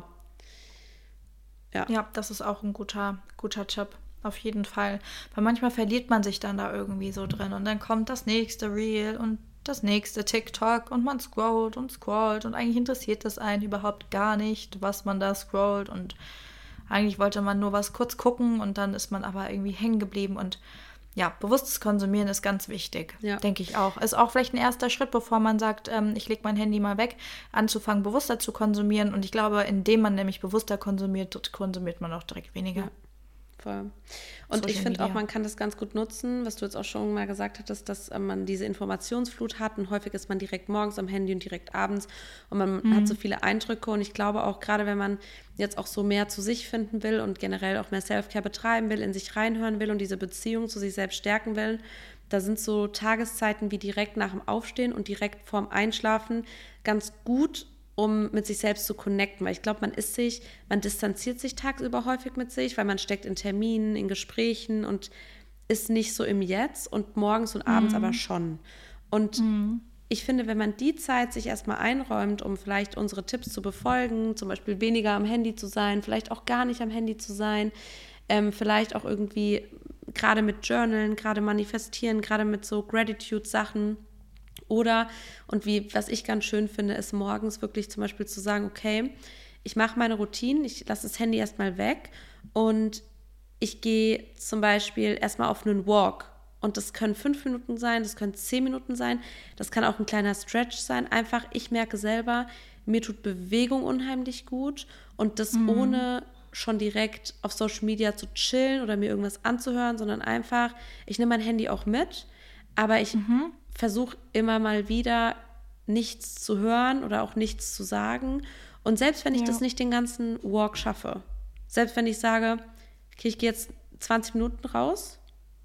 Ja, das ist auch ein guter Tipp. Auf jeden Fall. Weil manchmal verliert man sich dann da irgendwie so drin und dann kommt das nächste Reel und das nächste TikTok und man scrollt und scrollt und eigentlich interessiert das einen überhaupt gar nicht, was man da scrollt und eigentlich wollte man nur was kurz gucken und dann ist man aber irgendwie hängen geblieben und ja, bewusstes Konsumieren ist ganz wichtig, denke ich auch. Ist auch vielleicht ein erster Schritt, bevor man sagt, ich lege mein Handy mal weg, anzufangen, bewusster zu konsumieren. Und ich glaube, indem man nämlich bewusster konsumiert, konsumiert man auch direkt weniger. Ja, voll. Und ich finde auch, man kann das ganz gut nutzen, was du jetzt auch schon mal gesagt hattest, dass man diese Informationsflut hat und häufig ist man direkt morgens am Handy und direkt abends und man hat so viele Eindrücke und ich glaube auch, gerade wenn man jetzt auch so mehr zu sich finden will und generell auch mehr Self-Care betreiben will, in sich reinhören will und diese Beziehung zu sich selbst stärken will, da sind so Tageszeiten wie direkt nach dem Aufstehen und direkt vorm Einschlafen ganz gut, um mit sich selbst zu connecten, weil ich glaube, man distanziert sich tagsüber häufig mit sich, weil man steckt in Terminen, in Gesprächen und ist nicht so im Jetzt und morgens und abends aber schon. Und ich finde, wenn man die Zeit sich erstmal einräumt, um vielleicht unsere Tipps zu befolgen, zum Beispiel weniger am Handy zu sein, vielleicht auch gar nicht am Handy zu sein, vielleicht auch irgendwie gerade mit Journalen, gerade manifestieren, gerade mit so Gratitude-Sachen, oder, was ich ganz schön finde, ist morgens wirklich zum Beispiel zu sagen, okay, ich mache meine Routinen, ich lasse das Handy erstmal weg und ich gehe zum Beispiel erstmal auf einen Walk. Und das können 5 Minuten sein, das können 10 Minuten sein, das kann auch ein kleiner Stretch sein. Einfach, ich merke selber, mir tut Bewegung unheimlich gut und das ohne schon direkt auf Social Media zu chillen oder mir irgendwas anzuhören, sondern einfach, ich nehme mein Handy auch mit, aber ich versuche immer mal wieder nichts zu hören oder auch nichts zu sagen. Und selbst wenn ich das nicht den ganzen Walk schaffe, selbst wenn ich sage, okay, ich gehe jetzt 20 Minuten raus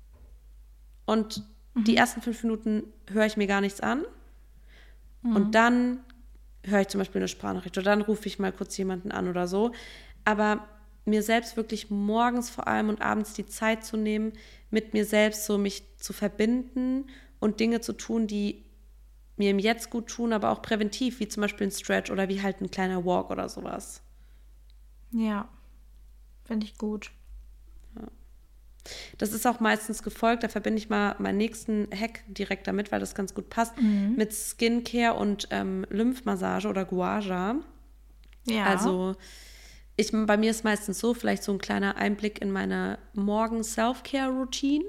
und die ersten 5 Minuten höre ich mir gar nichts an und dann höre ich zum Beispiel eine Sprachnachricht oder dann rufe ich mal kurz jemanden an oder so. Aber mir selbst wirklich morgens vor allem und abends die Zeit zu nehmen, mit mir selbst so mich zu verbinden und Dinge zu tun, die mir im Jetzt gut tun, aber auch präventiv, wie zum Beispiel ein Stretch oder wie halt ein kleiner Walk oder sowas. Ja, finde ich gut. Ja. Das ist auch meistens gefolgt, da verbinde ich mal meinen nächsten Hack direkt damit, weil das ganz gut passt, mit Skincare und Lymphmassage oder Gua Sha. Ja. Also bei mir ist meistens so, vielleicht so ein kleiner Einblick in meine Morgen-Self-Care-Routine.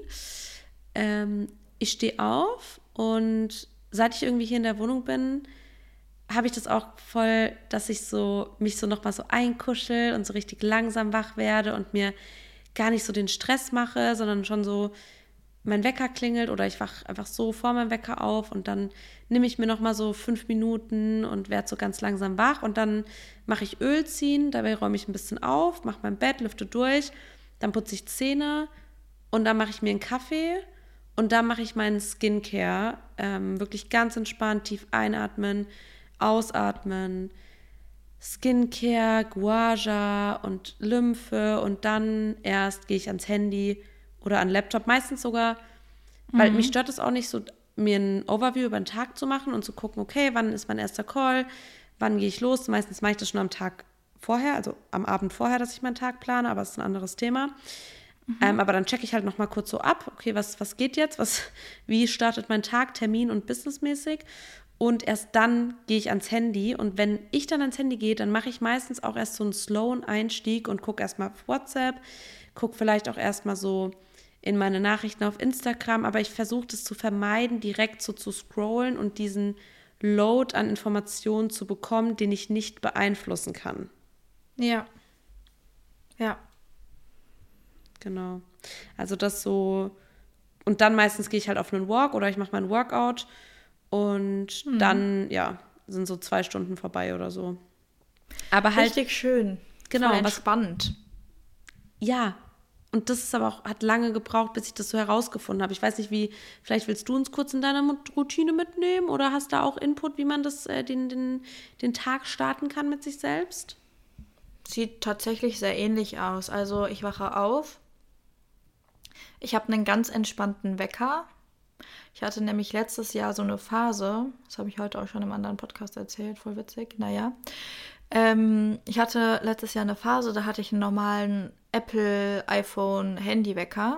Ich stehe auf und seit ich irgendwie hier in der Wohnung bin, habe ich das auch voll, dass ich mich so nochmal so einkuschel und so richtig langsam wach werde und mir gar nicht so den Stress mache, sondern schon so mein Wecker klingelt oder ich wach einfach so vor meinem Wecker auf und dann nehme ich mir nochmal so 5 Minuten und werde so ganz langsam wach und dann mache ich Öl ziehen, dabei räume ich ein bisschen auf, mache mein Bett, lüfte durch, dann putze ich Zähne und dann mache ich mir einen Kaffee und dann mache ich meinen Skincare, wirklich ganz entspannt, tief einatmen, ausatmen, Skincare, Gua Sha und Lymphe und dann erst gehe ich ans Handy oder an den Laptop, meistens sogar, weil mich stört es auch nicht so, mir ein Overview über den Tag zu machen und zu gucken, okay, wann ist mein erster Call, wann gehe ich los, meistens mache ich das schon am Tag vorher, also am Abend vorher, dass ich meinen Tag plane, aber das ist ein anderes Thema. Aber dann checke ich halt nochmal kurz so ab, okay, was geht jetzt, wie startet mein Tag, termin- und businessmäßig und erst dann gehe ich ans Handy und wenn ich dann ans Handy gehe, dann mache ich meistens auch erst so einen slowen Einstieg und gucke erstmal auf WhatsApp, gucke vielleicht auch erstmal so in meine Nachrichten auf Instagram, aber ich versuche das zu vermeiden, direkt so zu scrollen und diesen Load an Informationen zu bekommen, den ich nicht beeinflussen kann. Ja. Ja. Genau. Also das so, und dann meistens gehe ich halt auf einen Walk oder ich mache meinen Workout und dann, ja, sind so 2 Stunden vorbei oder so. Aber halt, richtig schön. genau, Voll entspannt. ja, und das ist aber auch, hat lange gebraucht, bis ich das so herausgefunden habe. Ich weiß nicht, vielleicht willst du uns kurz in deiner Routine mitnehmen oder hast da auch Input, wie man das, den Tag starten kann mit sich selbst? Sieht tatsächlich sehr ähnlich aus. Also ich wache auf. Ich habe einen ganz entspannten Wecker. Ich hatte nämlich letztes Jahr so eine Phase, das habe ich heute auch schon im anderen Podcast erzählt, voll witzig, naja. Ich hatte letztes Jahr eine Phase, da hatte ich einen normalen Apple iPhone Handywecker.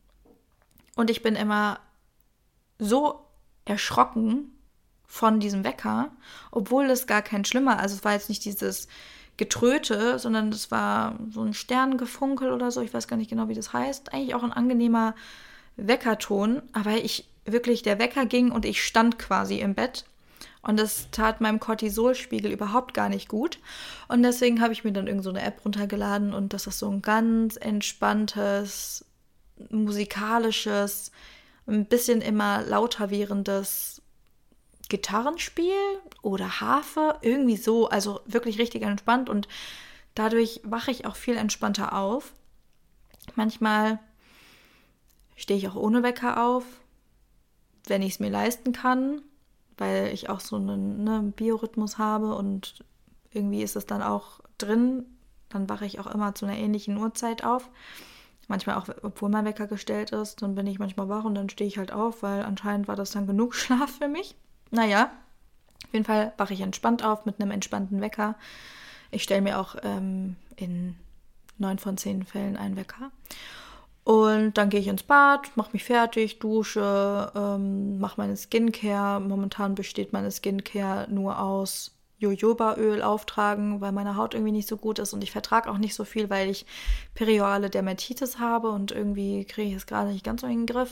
Und ich bin immer so erschrocken von diesem Wecker, obwohl es gar kein schlimmer, also es war jetzt nicht dieses Getröte, sondern das war so ein Sternengefunkel oder so, ich weiß gar nicht genau, wie das heißt. Eigentlich auch ein angenehmer Weckerton, aber der Wecker ging und ich stand quasi im Bett. Und das tat meinem Cortisolspiegel überhaupt gar nicht gut. Und deswegen habe ich mir dann irgend so eine App runtergeladen und das ist so ein ganz entspanntes, musikalisches, ein bisschen immer lauter währendes Gitarrenspiel oder Harfe, irgendwie so, also wirklich richtig entspannt und dadurch wache ich auch viel entspannter auf. Manchmal stehe ich auch ohne Wecker auf, wenn ich es mir leisten kann, weil ich auch so einen Biorhythmus habe und irgendwie ist es dann auch drin. Dann wache ich auch immer zu einer ähnlichen Uhrzeit auf. Manchmal auch, obwohl mein Wecker gestellt ist, dann bin ich manchmal wach und dann stehe ich halt auf, weil anscheinend war das dann genug Schlaf für mich. Naja, auf jeden Fall wache ich entspannt auf mit einem entspannten Wecker. Ich stelle mir auch in 9 von 10 Fällen einen Wecker. Und dann gehe ich ins Bad, mache mich fertig, dusche, mache meine Skincare. Momentan besteht meine Skincare nur aus Jojobaöl auftragen, weil meine Haut irgendwie nicht so gut ist und ich vertrage auch nicht so viel, weil ich perioale Dermatitis habe und irgendwie kriege ich es gerade nicht ganz so in den Griff.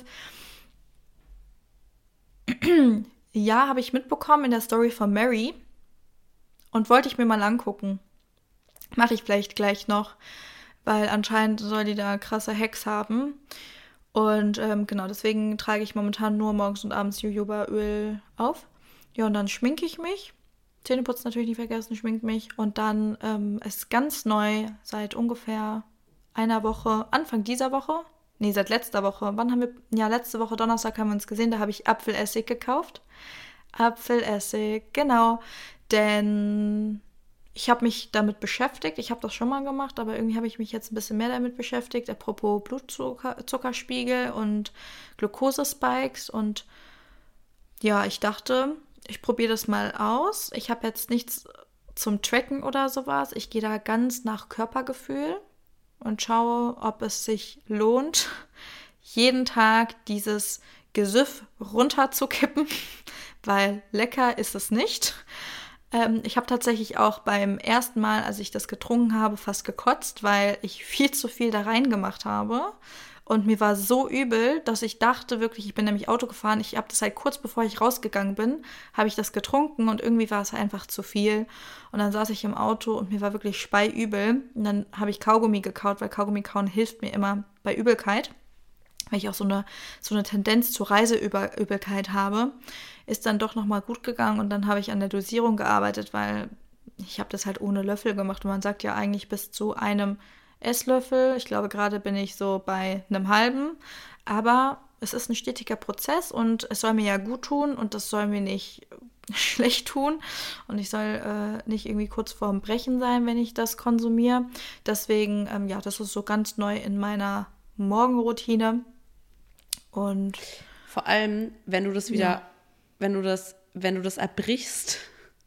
Ja, habe ich mitbekommen in der Story von Mary und wollte ich mir mal angucken. Mache ich vielleicht gleich noch, weil anscheinend soll die da krasse Hacks haben. Und genau, deswegen trage ich momentan nur morgens und abends Jojobaöl auf. Ja, und dann schminke ich mich. Zähneputzen natürlich nicht vergessen, schminke mich. Und dann ist ganz neu seit ungefähr einer Woche, Anfang dieser Woche, nee, seit letzter Woche. Wann haben wir, ja, letzte Woche Donnerstag haben wir uns gesehen, da habe ich Apfelessig gekauft. Apfelessig, genau. Denn ich habe mich damit beschäftigt. Ich habe das schon mal gemacht, aber irgendwie habe ich mich jetzt ein bisschen mehr damit beschäftigt. Apropos Blutzuckerspiegel und Glukosespikes. Und ja, ich dachte, ich probiere das mal aus. Ich habe jetzt nichts zum Tracken oder sowas. Ich gehe da ganz nach Körpergefühl und schaue, ob es sich lohnt, jeden Tag dieses Gesüff runterzukippen, weil lecker ist es nicht. Ich habe tatsächlich auch beim ersten Mal, als ich das getrunken habe, fast gekotzt, weil ich viel zu viel da reingemacht habe. Und mir war so übel, dass ich dachte wirklich, ich bin nämlich Auto gefahren, ich habe das halt kurz bevor ich rausgegangen bin, habe ich das getrunken und irgendwie war es einfach zu viel. Und dann saß ich im Auto und mir war wirklich speiübel. Und dann habe ich Kaugummi gekaut, weil Kaugummi kauen hilft mir immer bei Übelkeit. Weil ich auch so eine Tendenz zur Reiseübelkeit habe, ist dann doch nochmal gut gegangen und dann habe ich an der Dosierung gearbeitet, weil ich habe das halt ohne Löffel gemacht und man sagt ja eigentlich bis zu einem Esslöffel. Ich glaube, gerade bin ich so bei einem halben, aber es ist ein stetiger Prozess und es soll mir ja gut tun und das soll mir nicht schlecht tun und ich soll nicht irgendwie kurz vorm Brechen sein, wenn ich das konsumiere. Deswegen, ja, das ist so ganz neu in meiner Morgenroutine. Und vor allem, wenn du das wieder, wenn du das erbrichst,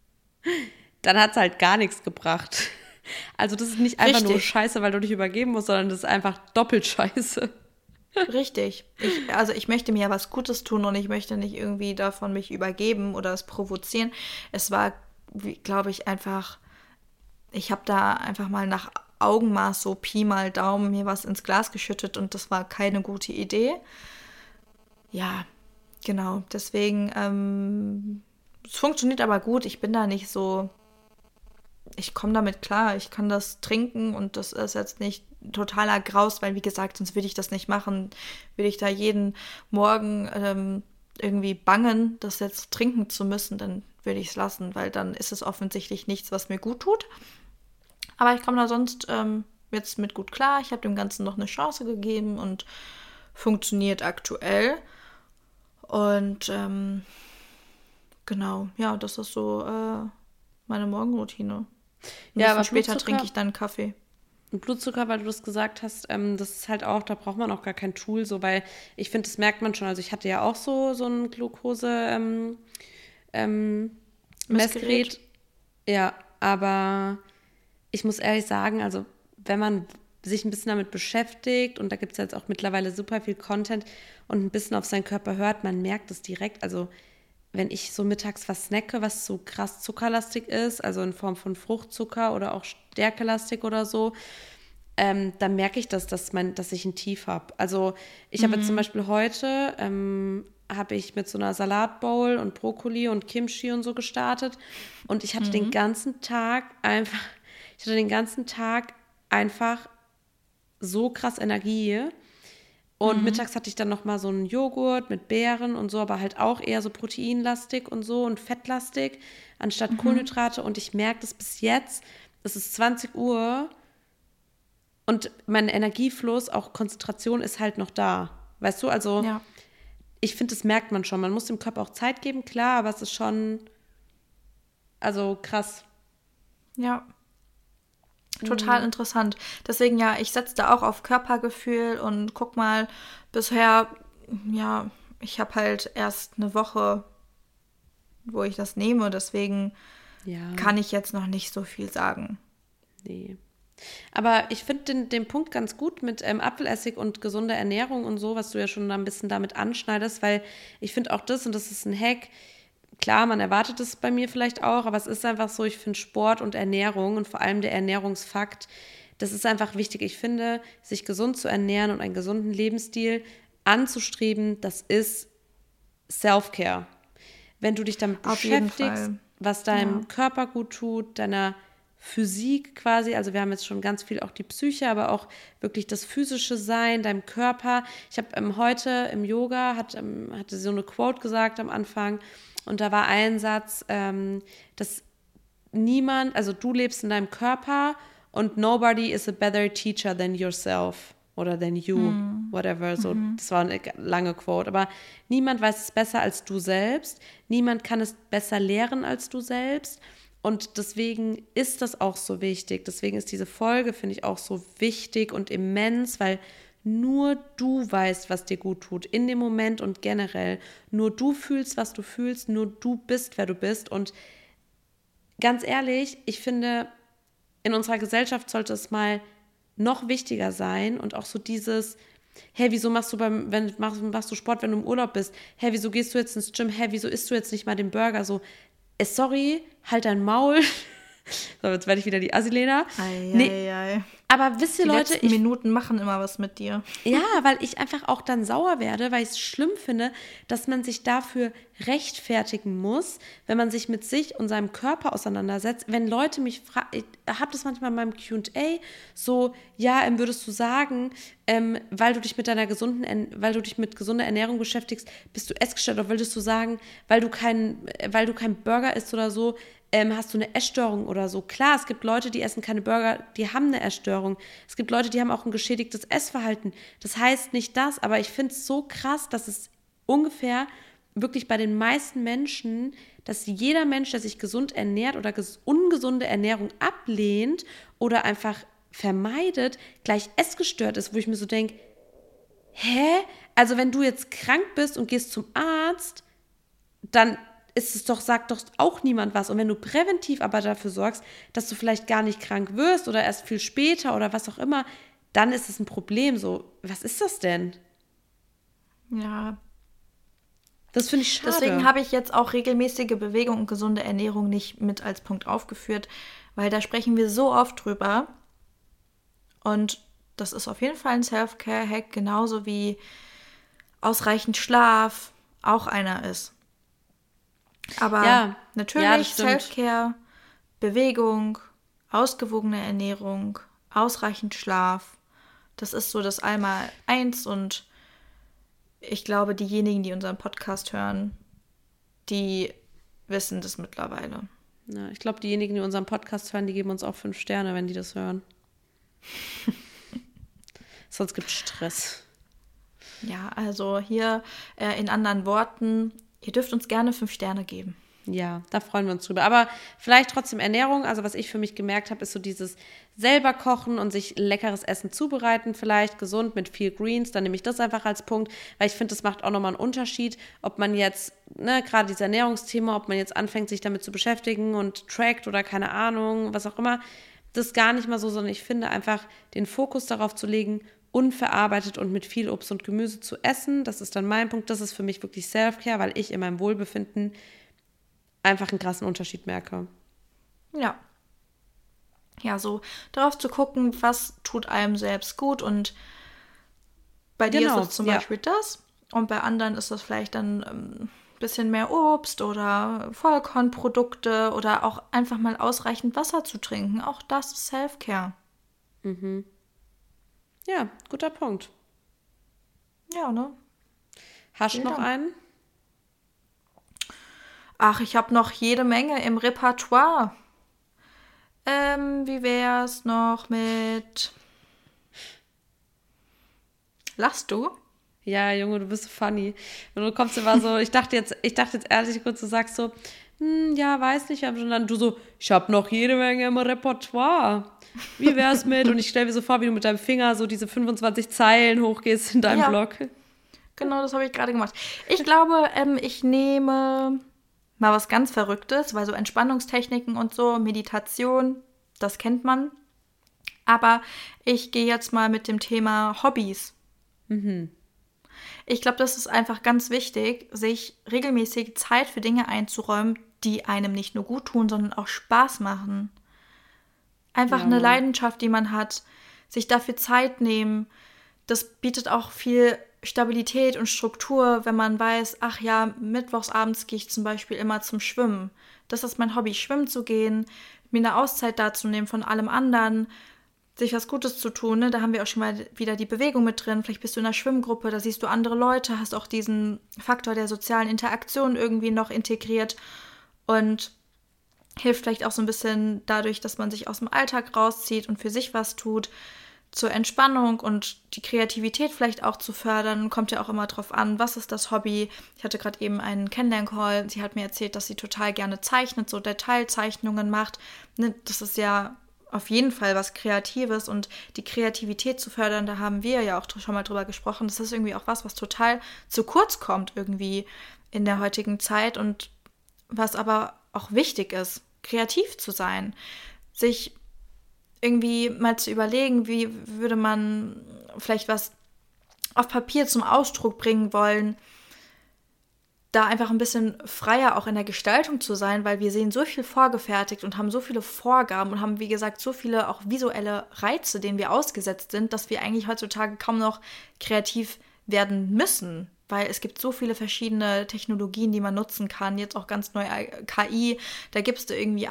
dann hat es halt gar nichts gebracht. Also das ist nicht einfach nur scheiße, weil du dich übergeben musst, sondern das ist einfach doppelt scheiße. Richtig. Ich möchte mir ja was Gutes tun und ich möchte nicht irgendwie davon mich übergeben oder es provozieren. Es war, glaube ich, einfach, ich habe da einfach mal nach Augenmaß so Pi mal Daumen mir was ins Glas geschüttet und das war keine gute Idee. Ja, genau. Deswegen, es funktioniert aber gut. Ich bin da nicht so, ich komme damit klar. Ich kann das trinken und das ist jetzt nicht totaler Graus, weil wie gesagt, sonst würde ich das nicht machen. Würde ich da jeden Morgen irgendwie bangen, das jetzt trinken zu müssen, dann würde ich es lassen, weil dann ist es offensichtlich nichts, was mir gut tut. Aber ich komme da sonst jetzt mit gut klar. Ich habe dem Ganzen noch eine Chance gegeben und funktioniert aktuell. Und genau, ja, das ist so meine Morgenroutine. Ein Ja, aber bisschen später Blutzucker, trinke ich dann Kaffee. und Blutzucker, weil du das gesagt hast, das ist halt auch, da braucht man auch gar kein Tool, so, weil ich finde, das merkt man schon. Also ich hatte ja auch so ein Glucose Messgerät. Messgerät. Ja, aber ich muss ehrlich sagen, also wenn man sich ein bisschen damit beschäftigt, und da gibt es jetzt auch mittlerweile super viel Content und ein bisschen auf seinen Körper hört, man merkt es direkt. Also wenn ich so mittags was snacke, was so krass zuckerlastig ist, also in Form von Fruchtzucker oder auch stärkelastig oder so, dann merke ich dass ich ein Tief habe. Also ich habe jetzt zum Beispiel heute, habe ich mit so einer Salatbowl und Brokkoli und Kimchi und so gestartet, und ich hatte den ganzen Tag einfach so krass Energie. Und mittags hatte ich dann noch mal so einen Joghurt mit Beeren und so, aber halt auch eher so proteinlastig und so und fettlastig anstatt Kohlenhydrate. Und ich merke das bis jetzt, es ist 20 Uhr und mein Energiefluss, auch Konzentration ist halt noch da. Weißt du, also Ja. ich finde, das merkt man schon. Man muss dem Körper auch Zeit geben, klar, aber es ist schon, also krass. Ja. Total interessant. Deswegen ja, ich setze da auch auf Körpergefühl und guck mal, bisher, ja, ich habe halt erst eine Woche, wo ich das nehme, deswegen Ja, kann ich jetzt noch nicht so viel sagen. nee. Aber ich finde den Punkt ganz gut mit Apfelessig und gesunder Ernährung und so, was du ja schon ein bisschen damit anschneidest, weil ich finde auch das, und das ist ein Hack, klar, man erwartet es bei mir vielleicht auch, aber es ist einfach so, ich finde Sport und Ernährung und vor allem der Ernährungsfakt, das ist einfach wichtig. Ich finde, sich gesund zu ernähren und einen gesunden Lebensstil anzustreben, das ist Self-Care. Wenn du dich damit Auf jeden beschäftigst, Fall. was deinem Ja. Körper gut tut, deiner Physik quasi, also wir haben jetzt schon ganz viel auch die Psyche, aber auch wirklich das physische Sein, deinem Körper. Ich habe heute im Yoga, hatte so eine Quote gesagt am Anfang, und da war ein Satz, dass niemand, also du lebst in deinem Körper und nobody is a better teacher than yourself oder than you, whatever, so, das war eine lange Quote, aber niemand weiß es besser als du selbst, niemand kann es besser lehren als du selbst, und deswegen ist das auch so wichtig, deswegen ist diese Folge, finde ich, auch so wichtig und immens, weil nur du weißt, was dir gut tut, in dem Moment und generell, nur du fühlst, was du fühlst, nur du bist, wer du bist, und ganz ehrlich, ich finde, in unserer Gesellschaft sollte es mal noch wichtiger sein, und auch so dieses, hey, wieso machst du Sport, wenn du im Urlaub bist? Hey, wieso gehst du jetzt ins Gym? Hey, wieso isst du jetzt nicht mal den Burger? So, sorry, halt dein Maul. So, jetzt werde ich wieder die Assi-Lena. Nee, Ei. aber wisst ihr, Die Leute, letzten Minuten machen immer was mit dir. ja, weil ich einfach auch dann sauer werde, weil ich es schlimm finde, dass man sich dafür rechtfertigen muss, wenn man sich mit sich und seinem Körper auseinandersetzt. Wenn Leute mich fragen, ich habe das manchmal in meinem Q&A, so, ja, würdest du sagen, weil du dich mit gesunder Ernährung beschäftigst, bist du essgestört, oder würdest du sagen, weil du kein Burger isst oder so, hast du eine Essstörung oder so. Klar, es gibt Leute, die essen keine Burger, die haben eine Essstörung. Es gibt Leute, die haben auch ein geschädigtes Essverhalten. Das heißt nicht das, aber ich finde es so krass, dass es ungefähr wirklich bei den meisten Menschen, dass jeder Mensch, der sich gesund ernährt oder ungesunde Ernährung ablehnt oder einfach vermeidet, gleich essgestört ist, wo ich mir so denke, hä? Also wenn du jetzt krank bist und gehst zum Arzt, dann sagt doch auch niemand was. Und wenn du präventiv aber dafür sorgst, dass du vielleicht gar nicht krank wirst oder erst viel später oder was auch immer, dann ist es ein Problem. So, was ist das denn? Ja. Das finde ich schade. Deswegen habe ich jetzt auch regelmäßige Bewegung und gesunde Ernährung nicht mit als Punkt aufgeführt, weil da sprechen wir so oft drüber. Und das ist auf jeden Fall ein Self-Care-Hack, genauso wie ausreichend Schlaf auch einer ist. Aber ja, natürlich das stimmt. Self-Care, Bewegung, ausgewogene Ernährung, ausreichend Schlaf. Das ist so das Einmaleins, und ich glaube, diejenigen, die unseren Podcast hören, die wissen das mittlerweile. Ja, ich glaube, diejenigen, die unseren Podcast hören, die geben uns auch 5 Sterne, wenn die das hören. Sonst gibt es Stress. Ja, also hier in anderen Worten, ihr dürft uns gerne 5 Sterne geben. Ja, da freuen wir uns drüber. Aber vielleicht trotzdem Ernährung. Also was ich für mich gemerkt habe, ist so dieses selber kochen und sich leckeres Essen zubereiten, vielleicht gesund mit viel Greens. Dann nehme ich das einfach als Punkt, weil ich finde, das macht auch nochmal einen Unterschied, ob man jetzt, gerade dieses Ernährungsthema, ob man jetzt anfängt, sich damit zu beschäftigen und trackt oder keine Ahnung, was auch immer. Das ist gar nicht mal so, sondern ich finde einfach, den Fokus darauf zu legen, unverarbeitet und mit viel Obst und Gemüse zu essen. Das ist dann mein Punkt. Das ist für mich wirklich Self-Care, weil ich in meinem Wohlbefinden einfach einen krassen Unterschied merke. Ja. Ja, so darauf zu gucken, was tut einem selbst gut, und bei dir ist es zum Beispiel das, und bei anderen ist das vielleicht dann ein bisschen mehr Obst oder Vollkornprodukte oder auch einfach mal ausreichend Wasser zu trinken. Auch das ist Self-Care. Mhm. Ja, guter Punkt. Ja, ne? Hast du noch einen? Ach, ich habe noch jede Menge im Repertoire. Wie wär's noch mit... Lachst du? Ja, Junge, du bist so funny. Und du kommst immer so, ich dachte jetzt ehrlich kurz, du sagst so, ja, weiß nicht, und dann du so, ich habe noch jede Menge im Repertoire. Wie wär's mit? Und ich stelle mir so vor, wie du mit deinem Finger so diese 25 Zeilen hochgehst in deinem Blog. Genau, das habe ich gerade gemacht. Ich glaube, ich nehme mal was ganz Verrücktes, weil so Entspannungstechniken und so, Meditation, das kennt man. Aber ich gehe jetzt mal mit dem Thema Hobbys. Mhm. Ich glaube, das ist einfach ganz wichtig, sich regelmäßig Zeit für Dinge einzuräumen, die einem nicht nur gut tun, sondern auch Spaß machen. Einfach eine Leidenschaft, die man hat, sich dafür Zeit nehmen. Das bietet auch viel Stabilität und Struktur, wenn man weiß, ach ja, mittwochsabends gehe ich zum Beispiel immer zum Schwimmen. Das ist mein Hobby, schwimmen zu gehen, mir eine Auszeit dazu nehmen von allem anderen, sich was Gutes zu tun. Ne? Da haben wir auch schon mal wieder die Bewegung mit drin. Vielleicht bist du in einer Schwimmgruppe, da siehst du andere Leute, hast auch diesen Faktor der sozialen Interaktion irgendwie noch integriert und hilft vielleicht auch so ein bisschen dadurch, dass man sich aus dem Alltag rauszieht und für sich was tut, zur Entspannung und die Kreativität vielleicht auch zu fördern. Kommt ja auch immer drauf an, was ist das Hobby. Ich hatte gerade eben einen Kennenlern-Call. Sie hat mir erzählt, dass sie total gerne zeichnet, so Detailzeichnungen macht. Ne, das ist ja auf jeden Fall was Kreatives, und die Kreativität zu fördern, da haben wir ja auch schon mal drüber gesprochen. Das ist irgendwie auch was total zu kurz kommt irgendwie in der heutigen Zeit und was aber auch wichtig ist, kreativ zu sein, sich irgendwie mal zu überlegen, wie würde man vielleicht was auf Papier zum Ausdruck bringen wollen, da einfach ein bisschen freier auch in der Gestaltung zu sein, weil wir sehen so viel vorgefertigt und haben so viele Vorgaben und haben, wie gesagt, so viele auch visuelle Reize, denen wir ausgesetzt sind, dass wir eigentlich heutzutage kaum noch kreativ werden müssen, weil es gibt so viele verschiedene Technologien, die man nutzen kann. Jetzt auch ganz neu KI, da gibst du irgendwie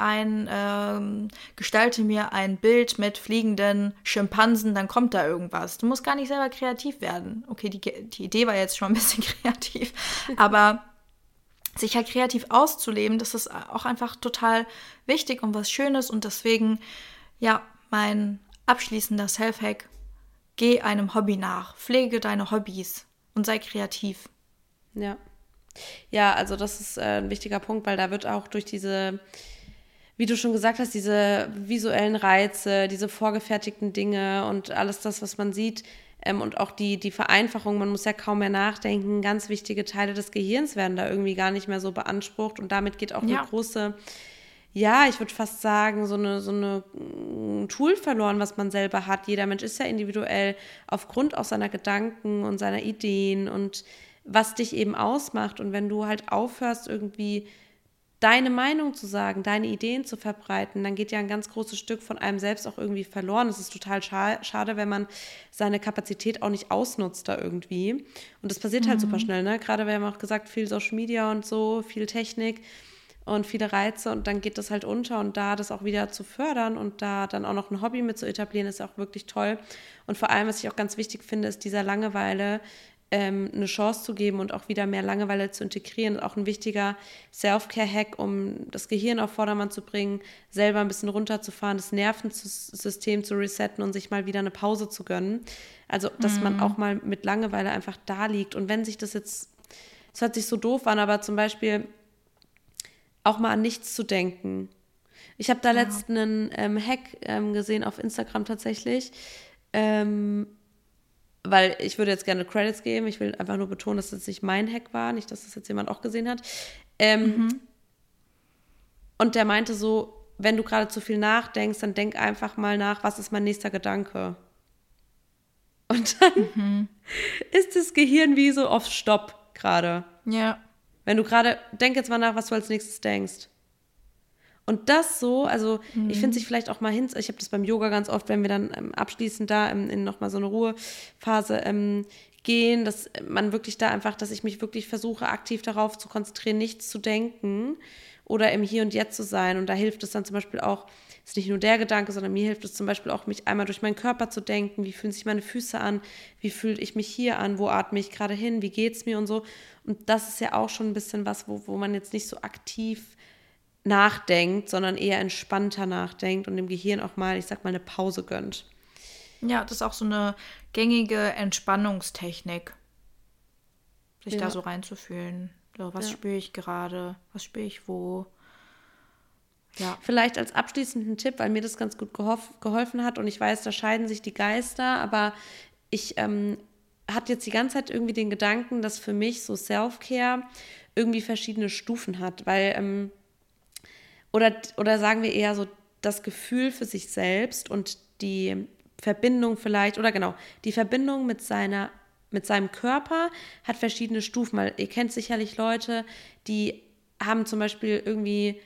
gestalte mir ein Bild mit fliegenden Schimpansen, dann kommt da irgendwas. Du musst gar nicht selber kreativ werden. Okay, die Idee war jetzt schon ein bisschen kreativ, aber sich halt kreativ auszuleben, das ist auch einfach total wichtig und was Schönes, und deswegen, ja, mein abschließender Self-Hack: Geh einem Hobby nach, pflege deine Hobbys und sei kreativ. Ja. Ja, also das ist ein wichtiger Punkt, weil da wird auch durch diese, wie du schon gesagt hast, diese visuellen Reize, diese vorgefertigten Dinge und alles das, was man sieht, und auch die Vereinfachung, man muss ja kaum mehr nachdenken, ganz wichtige Teile des Gehirns werden da irgendwie gar nicht mehr so beansprucht, und damit geht auch eine große, ja, ich würde fast sagen, so eine Tool verloren, was man selber hat. Jeder Mensch ist ja individuell aufgrund auch seiner Gedanken und seiner Ideen und was dich eben ausmacht. Und wenn du halt aufhörst, irgendwie deine Meinung zu sagen, deine Ideen zu verbreiten, dann geht ja ein ganz großes Stück von einem selbst auch irgendwie verloren. Es ist total schade, wenn man seine Kapazität auch nicht ausnutzt da irgendwie. Und das passiert halt super schnell, ne? Gerade wir haben auch gesagt, viel Social Media und so, viel Technik und viele Reize, und dann geht das halt unter, und da das auch wieder zu fördern und da dann auch noch ein Hobby mit zu etablieren, ist auch wirklich toll. Und vor allem, was ich auch ganz wichtig finde, ist dieser Langeweile eine Chance zu geben und auch wieder mehr Langeweile zu integrieren. Das ist auch ein wichtiger Self-Care-Hack, um das Gehirn auf Vordermann zu bringen, selber ein bisschen runterzufahren, das Nervensystem zu resetten und sich mal wieder eine Pause zu gönnen. Also, dass man auch mal mit Langeweile einfach da liegt. Und wenn sich das jetzt, es hört sich so doof an, aber zum Beispiel auch mal an nichts zu denken. Ich habe da letztens einen Hack gesehen auf Instagram tatsächlich, weil ich würde jetzt gerne Credits geben. Ich will einfach nur betonen, dass das nicht mein Hack war, nicht, dass das jetzt jemand auch gesehen hat. Und der meinte so, wenn du gerade zu viel nachdenkst, dann denk einfach mal nach, was ist mein nächster Gedanke? Und dann ist das Gehirn wie so auf Stopp gerade. Ja. Wenn du gerade, denk jetzt mal nach, was du als nächstes denkst. Und das so, also ich finde sich vielleicht auch mal hin, ich habe das beim Yoga ganz oft, wenn wir dann abschließend da in nochmal so eine Ruhephase gehen, dass man wirklich da einfach, dass ich mich wirklich versuche, aktiv darauf zu konzentrieren, nichts zu denken oder im Hier und Jetzt zu sein. Und da hilft es dann zum Beispiel auch, ist nicht nur der Gedanke, sondern mir hilft es zum Beispiel auch, mich einmal durch meinen Körper zu denken, wie fühlen sich meine Füße an, wie fühle ich mich hier an, wo atme ich gerade hin, wie geht's mir und so. Und das ist ja auch schon ein bisschen was, wo man jetzt nicht so aktiv nachdenkt, sondern eher entspannter nachdenkt und dem Gehirn auch mal, ich sag mal, eine Pause gönnt. Ja, das ist auch so eine gängige Entspannungstechnik, sich da so reinzufühlen. So, was spüre ich gerade? Was spüre ich wo? Ja. Vielleicht als abschließenden Tipp, weil mir das ganz gut geholfen hat und ich weiß, da scheiden sich die Geister, aber ich hatte jetzt die ganze Zeit irgendwie den Gedanken, dass für mich so Self-Care irgendwie verschiedene Stufen hat, weil oder sagen wir eher so das Gefühl für sich selbst und die Verbindung vielleicht, oder genau, die Verbindung mit seinem Körper hat verschiedene Stufen, weil ihr kennt sicherlich Leute, die haben zum Beispiel irgendwie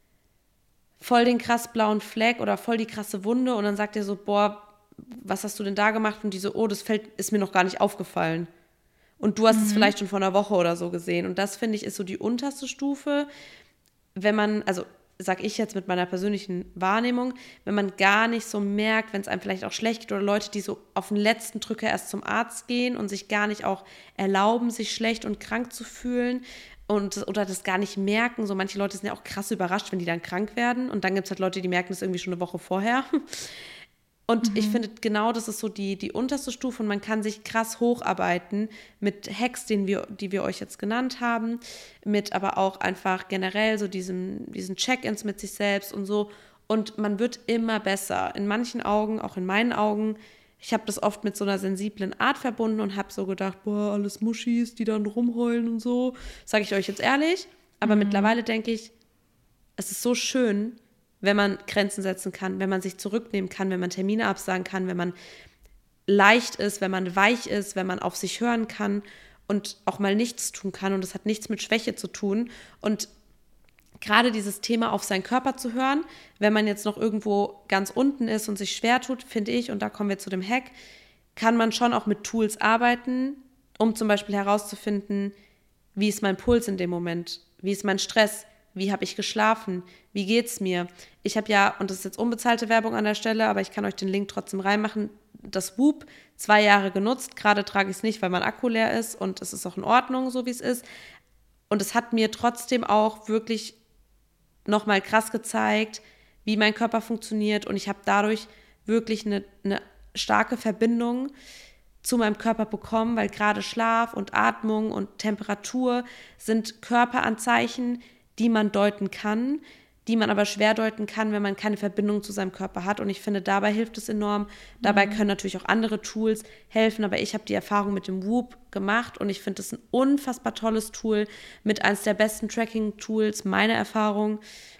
voll den krass blauen Fleck oder voll die krasse Wunde und dann sagt ihr so, boah, was hast du denn da gemacht? Und die so, oh, ist mir noch gar nicht aufgefallen. Und du hast es vielleicht schon vor einer Woche oder so gesehen. Und das, finde ich, ist so die unterste Stufe, wenn man, also sag ich jetzt mit meiner persönlichen Wahrnehmung, wenn man gar nicht so merkt, wenn es einem vielleicht auch schlecht geht oder Leute, die so auf den letzten Drücker erst zum Arzt gehen und sich gar nicht auch erlauben, sich schlecht und krank zu fühlen oder das gar nicht merken. So manche Leute sind ja auch krass überrascht, wenn die dann krank werden und dann gibt es halt Leute, die merken das irgendwie schon eine Woche vorher. Und ich finde, genau das ist so die unterste Stufe und man kann sich krass hocharbeiten mit Hacks, die wir euch jetzt genannt haben, mit aber auch einfach generell so diesen Check-ins mit sich selbst und so. Und man wird immer besser. In manchen Augen, auch in meinen Augen. Ich habe das oft mit so einer sensiblen Art verbunden und habe so gedacht, boah, alles Muschis, die dann rumheulen und so. Sage ich euch jetzt ehrlich. Aber mittlerweile denke ich, es ist so schön, wenn man Grenzen setzen kann, wenn man sich zurücknehmen kann, wenn man Termine absagen kann, wenn man leicht ist, wenn man weich ist, wenn man auf sich hören kann und auch mal nichts tun kann. Und das hat nichts mit Schwäche zu tun. Und gerade dieses Thema auf seinen Körper zu hören, wenn man jetzt noch irgendwo ganz unten ist und sich schwer tut, finde ich, und da kommen wir zu dem Hack, kann man schon auch mit Tools arbeiten, um zum Beispiel herauszufinden, wie ist mein Puls in dem Moment, wie ist mein Stress, wie habe ich geschlafen? Wie geht's mir? Ich habe ja, und das ist jetzt unbezahlte Werbung an der Stelle, aber ich kann euch den Link trotzdem reinmachen, das Whoop 2 Jahre genutzt. Gerade trage ich es nicht, weil mein Akku leer ist und es ist auch in Ordnung, so wie es ist. Und es hat mir trotzdem auch wirklich nochmal krass gezeigt, wie mein Körper funktioniert und ich habe dadurch wirklich eine starke Verbindung zu meinem Körper bekommen, weil gerade Schlaf und Atmung und Temperatur sind Körperanzeichen, die man deuten kann, die man aber schwer deuten kann, wenn man keine Verbindung zu seinem Körper hat. Und ich finde, dabei hilft es enorm. Dabei können natürlich auch andere Tools helfen, aber ich habe die Erfahrung mit dem Whoop gemacht und ich finde es ein unfassbar tolles Tool, mit eines der besten Tracking-Tools, meine Erfahrung.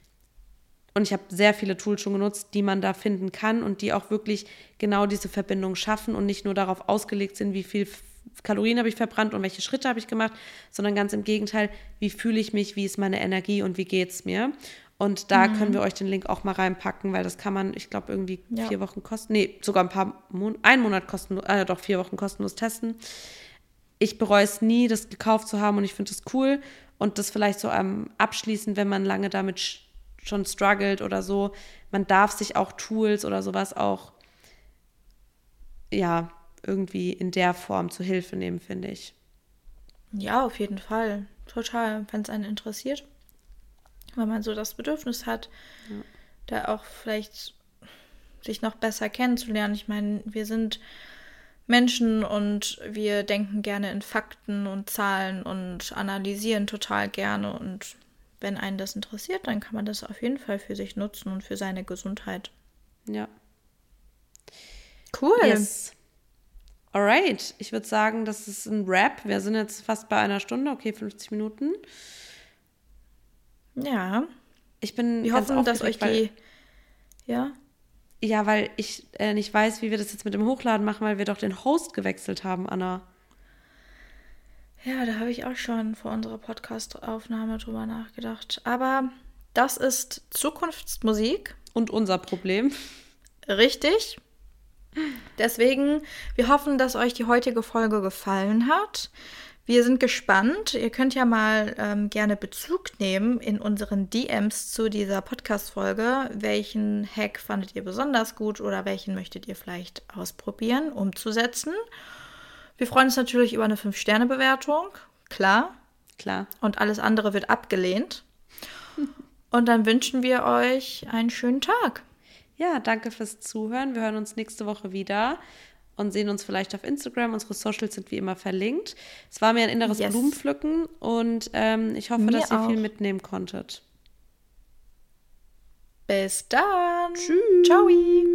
Und ich habe sehr viele Tools schon genutzt, die man da finden kann und die auch wirklich genau diese Verbindung schaffen und nicht nur darauf ausgelegt sind, wie viel Kalorien habe ich verbrannt und welche Schritte habe ich gemacht, sondern ganz im Gegenteil, wie fühle ich mich, wie ist meine Energie und wie geht es mir. Und da können wir euch den Link auch mal reinpacken, weil das kann man, ich glaube, irgendwie 4 Wochen sogar einen Monat kostenlos, 4 Wochen kostenlos testen. Ich bereue es nie, das gekauft zu haben und ich finde es cool. Und das vielleicht so abschließend, wenn man lange damit schon struggelt oder so, man darf sich auch Tools oder sowas auch, irgendwie in der Form zu Hilfe nehmen, finde ich. Ja, auf jeden Fall. Total, wenn es einen interessiert. Weil man so das Bedürfnis hat, da auch vielleicht sich noch besser kennenzulernen. Ich meine, wir sind Menschen und wir denken gerne in Fakten und Zahlen und analysieren total gerne. Und wenn einen das interessiert, dann kann man das auf jeden Fall für sich nutzen und für seine Gesundheit. Ja. Cool. Yes. Alright. Ich würde sagen, das ist ein Wrap. Wir sind jetzt fast bei einer Stunde. Okay, 50 Minuten. Ja. Wir hoffen, dass euch die... Ja? Ja, weil ich nicht weiß, wie wir das jetzt mit dem Hochladen machen, weil wir doch den Host gewechselt haben, Anna. Ja, da habe ich auch schon vor unserer Podcast-Aufnahme drüber nachgedacht. Aber das ist Zukunftsmusik. Und unser Problem. Richtig. Deswegen, wir hoffen, dass euch die heutige Folge gefallen hat. Wir sind gespannt. Ihr könnt ja mal gerne Bezug nehmen in unseren DMs zu dieser Podcast-Folge. Welchen Hack fandet ihr besonders gut oder welchen möchtet ihr vielleicht ausprobieren, umzusetzen? Wir freuen uns natürlich über eine 5-Sterne-Bewertung. Klar. Und alles andere wird abgelehnt. Und dann wünschen wir euch einen schönen Tag. Ja, danke fürs Zuhören. Wir hören uns nächste Woche wieder und sehen uns vielleicht auf Instagram. Unsere Socials sind wie immer verlinkt. Es war mir ein inneres Blumenpflücken und ich hoffe, dass ihr viel mitnehmen konntet. Bis dann. Tschüss. Ciao.